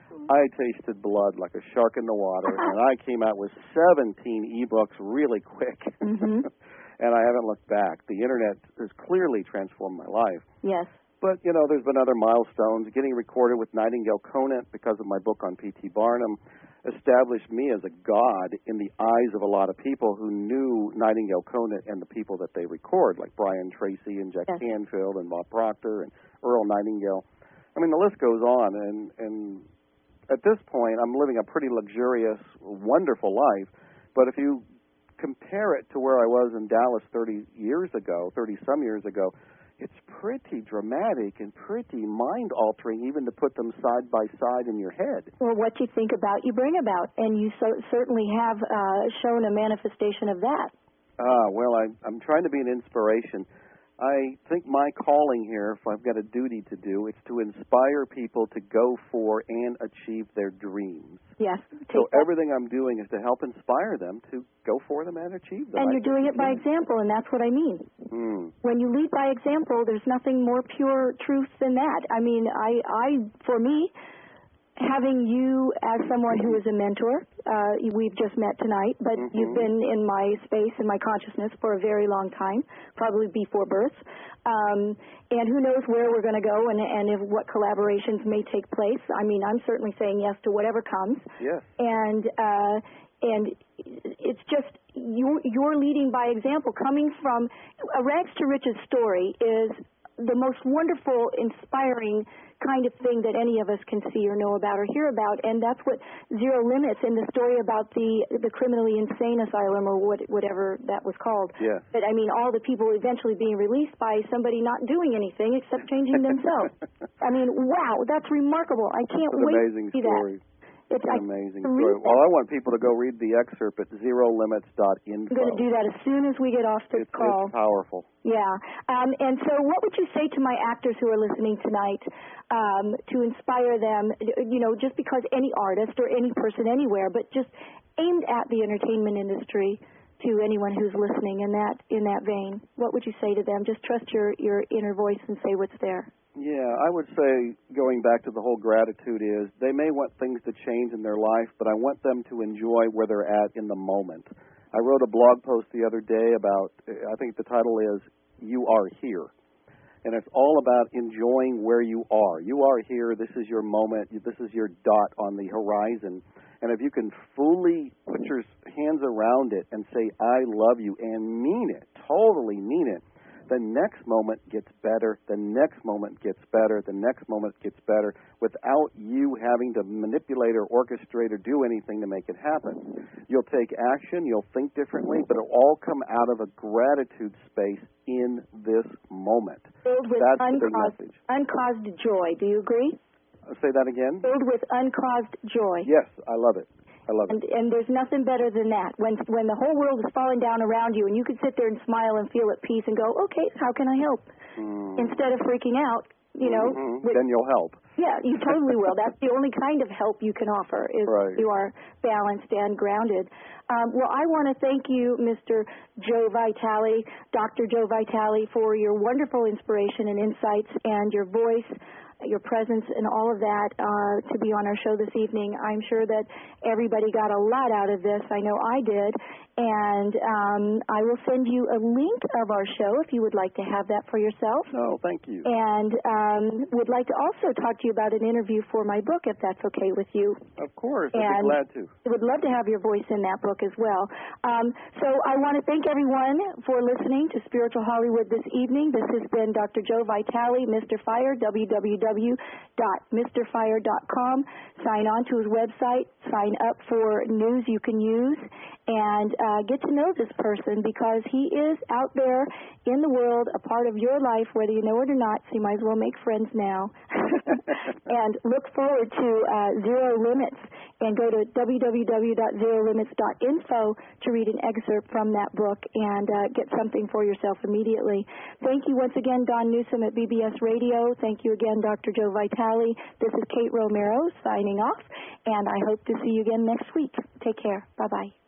[SPEAKER 2] I tasted blood like a shark in the water, and I came out with seventeen ebooks really quick. Mm-hmm. And I haven't looked back. The Internet has clearly transformed my life.
[SPEAKER 1] Yes.
[SPEAKER 2] But, you know, there's been other milestones. Getting recorded with Nightingale Conant because of my book on P T Barnum established me as a god in the eyes of a lot of people who knew Nightingale Conant and the people that they record, like Brian Tracy and Jack yes. Canfield and Bob Proctor and Earl Nightingale. I mean, the list goes on. And, and at this point, I'm living a pretty luxurious, wonderful life. But if you compare it to where I was in Dallas thirty years ago, thirty-some years ago, it's pretty dramatic and pretty mind-altering even to put them side by side in your head.
[SPEAKER 1] Well, what you think about, you bring about, and you so, certainly have uh, shown a manifestation of that.
[SPEAKER 2] Ah, well, I, I'm trying to be an inspiration. I think my calling here, if I've got a duty to do, it's to inspire people to go for and achieve their dreams.
[SPEAKER 1] Yes.
[SPEAKER 2] So everything I'm doing is to help inspire them to go for them and achieve them.
[SPEAKER 1] And you're doing it by example, and that's what I mean. Mm. When you lead by example, there's nothing more pure truth than that. I mean, I, I for me, having you as someone who is a mentor, uh, we've just met tonight, but mm-hmm. you've been in my space, in my consciousness for a very long time, probably before birth. Um, and who knows where we're going to go and, and if, what collaborations may take place. I mean, I'm certainly saying yes to whatever comes.
[SPEAKER 2] Yes.
[SPEAKER 1] And, uh, and it's just you, you're leading by example. Coming from a rags to riches story is the most wonderful, inspiring kind of thing that any of us can see or know about or hear about, and that's what Zero Limits and the story about the the criminally insane asylum or what, whatever that was called.
[SPEAKER 2] Yeah.
[SPEAKER 1] But I mean, all the people eventually being released by somebody not doing anything except changing themselves. I mean, wow, that's remarkable. I can't
[SPEAKER 2] That's
[SPEAKER 1] wait
[SPEAKER 2] amazing
[SPEAKER 1] to see
[SPEAKER 2] story.
[SPEAKER 1] that. It's
[SPEAKER 2] an amazing story. Well, I want people to go read the excerpt at zero limits dot info.
[SPEAKER 1] I'm going to do that as soon as we get off this
[SPEAKER 2] it's,
[SPEAKER 1] call.
[SPEAKER 2] It's powerful.
[SPEAKER 1] Yeah. Um, and so what would you say to my actors who are listening tonight um, to inspire them, you know, just because any artist or any person anywhere, but just aimed at the entertainment industry, to anyone who's listening in that in that vein? What would you say to them? Just trust your, your inner voice and say what's there.
[SPEAKER 2] Yeah, I would say, going back to the whole gratitude is, they may want things to change in their life, but I want them to enjoy where they're at in the moment. I wrote a blog post the other day about, I think the title is, You Are Here. And it's all about enjoying where you are. You are here. This is your moment. This is your dot on the horizon. And if you can fully put your hands around it and say, I love you, and mean it, totally mean it, the next moment gets better, the next moment gets better, the next moment gets better, without you having to manipulate or orchestrate or do anything to make it happen. You'll take action, you'll think differently, but it'll all come out of a gratitude space in this moment.
[SPEAKER 1] Filled with
[SPEAKER 2] That's
[SPEAKER 1] uncaused,
[SPEAKER 2] the big message.
[SPEAKER 1] Uncaused joy. Do you agree?
[SPEAKER 2] Uh, say that again?
[SPEAKER 1] Filled with uncaused joy.
[SPEAKER 2] Yes, I love it. I love
[SPEAKER 1] and,
[SPEAKER 2] it.
[SPEAKER 1] and there's nothing better than that. When when the whole world is falling down around you and you can sit there and smile and feel at peace and go, okay, how can I help?
[SPEAKER 2] Mm.
[SPEAKER 1] Instead of freaking out, you know.
[SPEAKER 2] Mm-hmm.
[SPEAKER 1] With,
[SPEAKER 2] then you'll help.
[SPEAKER 1] Yeah, you totally will. That's the only kind of help you can offer is
[SPEAKER 2] right.
[SPEAKER 1] you are balanced and grounded. Um, well, I want to thank you, Mister Joe Vitale, Doctor Joe Vitale, for your wonderful inspiration and insights and your voice, your presence, and all of that uh, to be on our show this evening. I'm sure that everybody got a lot out of this. I know I did. And um, I will send you a link of our show if you would like to have that for yourself.
[SPEAKER 2] No, thank you.
[SPEAKER 1] And um, would like to also talk to you about an interview for my book, if that's okay with you.
[SPEAKER 2] Of course, I'd
[SPEAKER 1] and
[SPEAKER 2] be glad to.
[SPEAKER 1] I would love to have your voice in that book as well. Um, so I want to thank everyone for listening to Spiritual Hollywood this evening. This has been Doctor Joe Vitale, Mister Fire, w w w dot mister fire dot com. Sign on to his website, sign up for news you can use, and uh, get to know this person, because he is out there in the world, a part of your life, whether you know it or not, so you might as well make friends now. And look forward to uh, Zero Limits, and go to w w w dot zero limits dot info to read an excerpt from that book and uh, get something for yourself immediately. Thank you once again, Don Newsom at B B S Radio. Thank you again, Doctor Joe Vitale. This is Kate Romero signing off, and I hope to see you again next week. Take care. Bye-bye.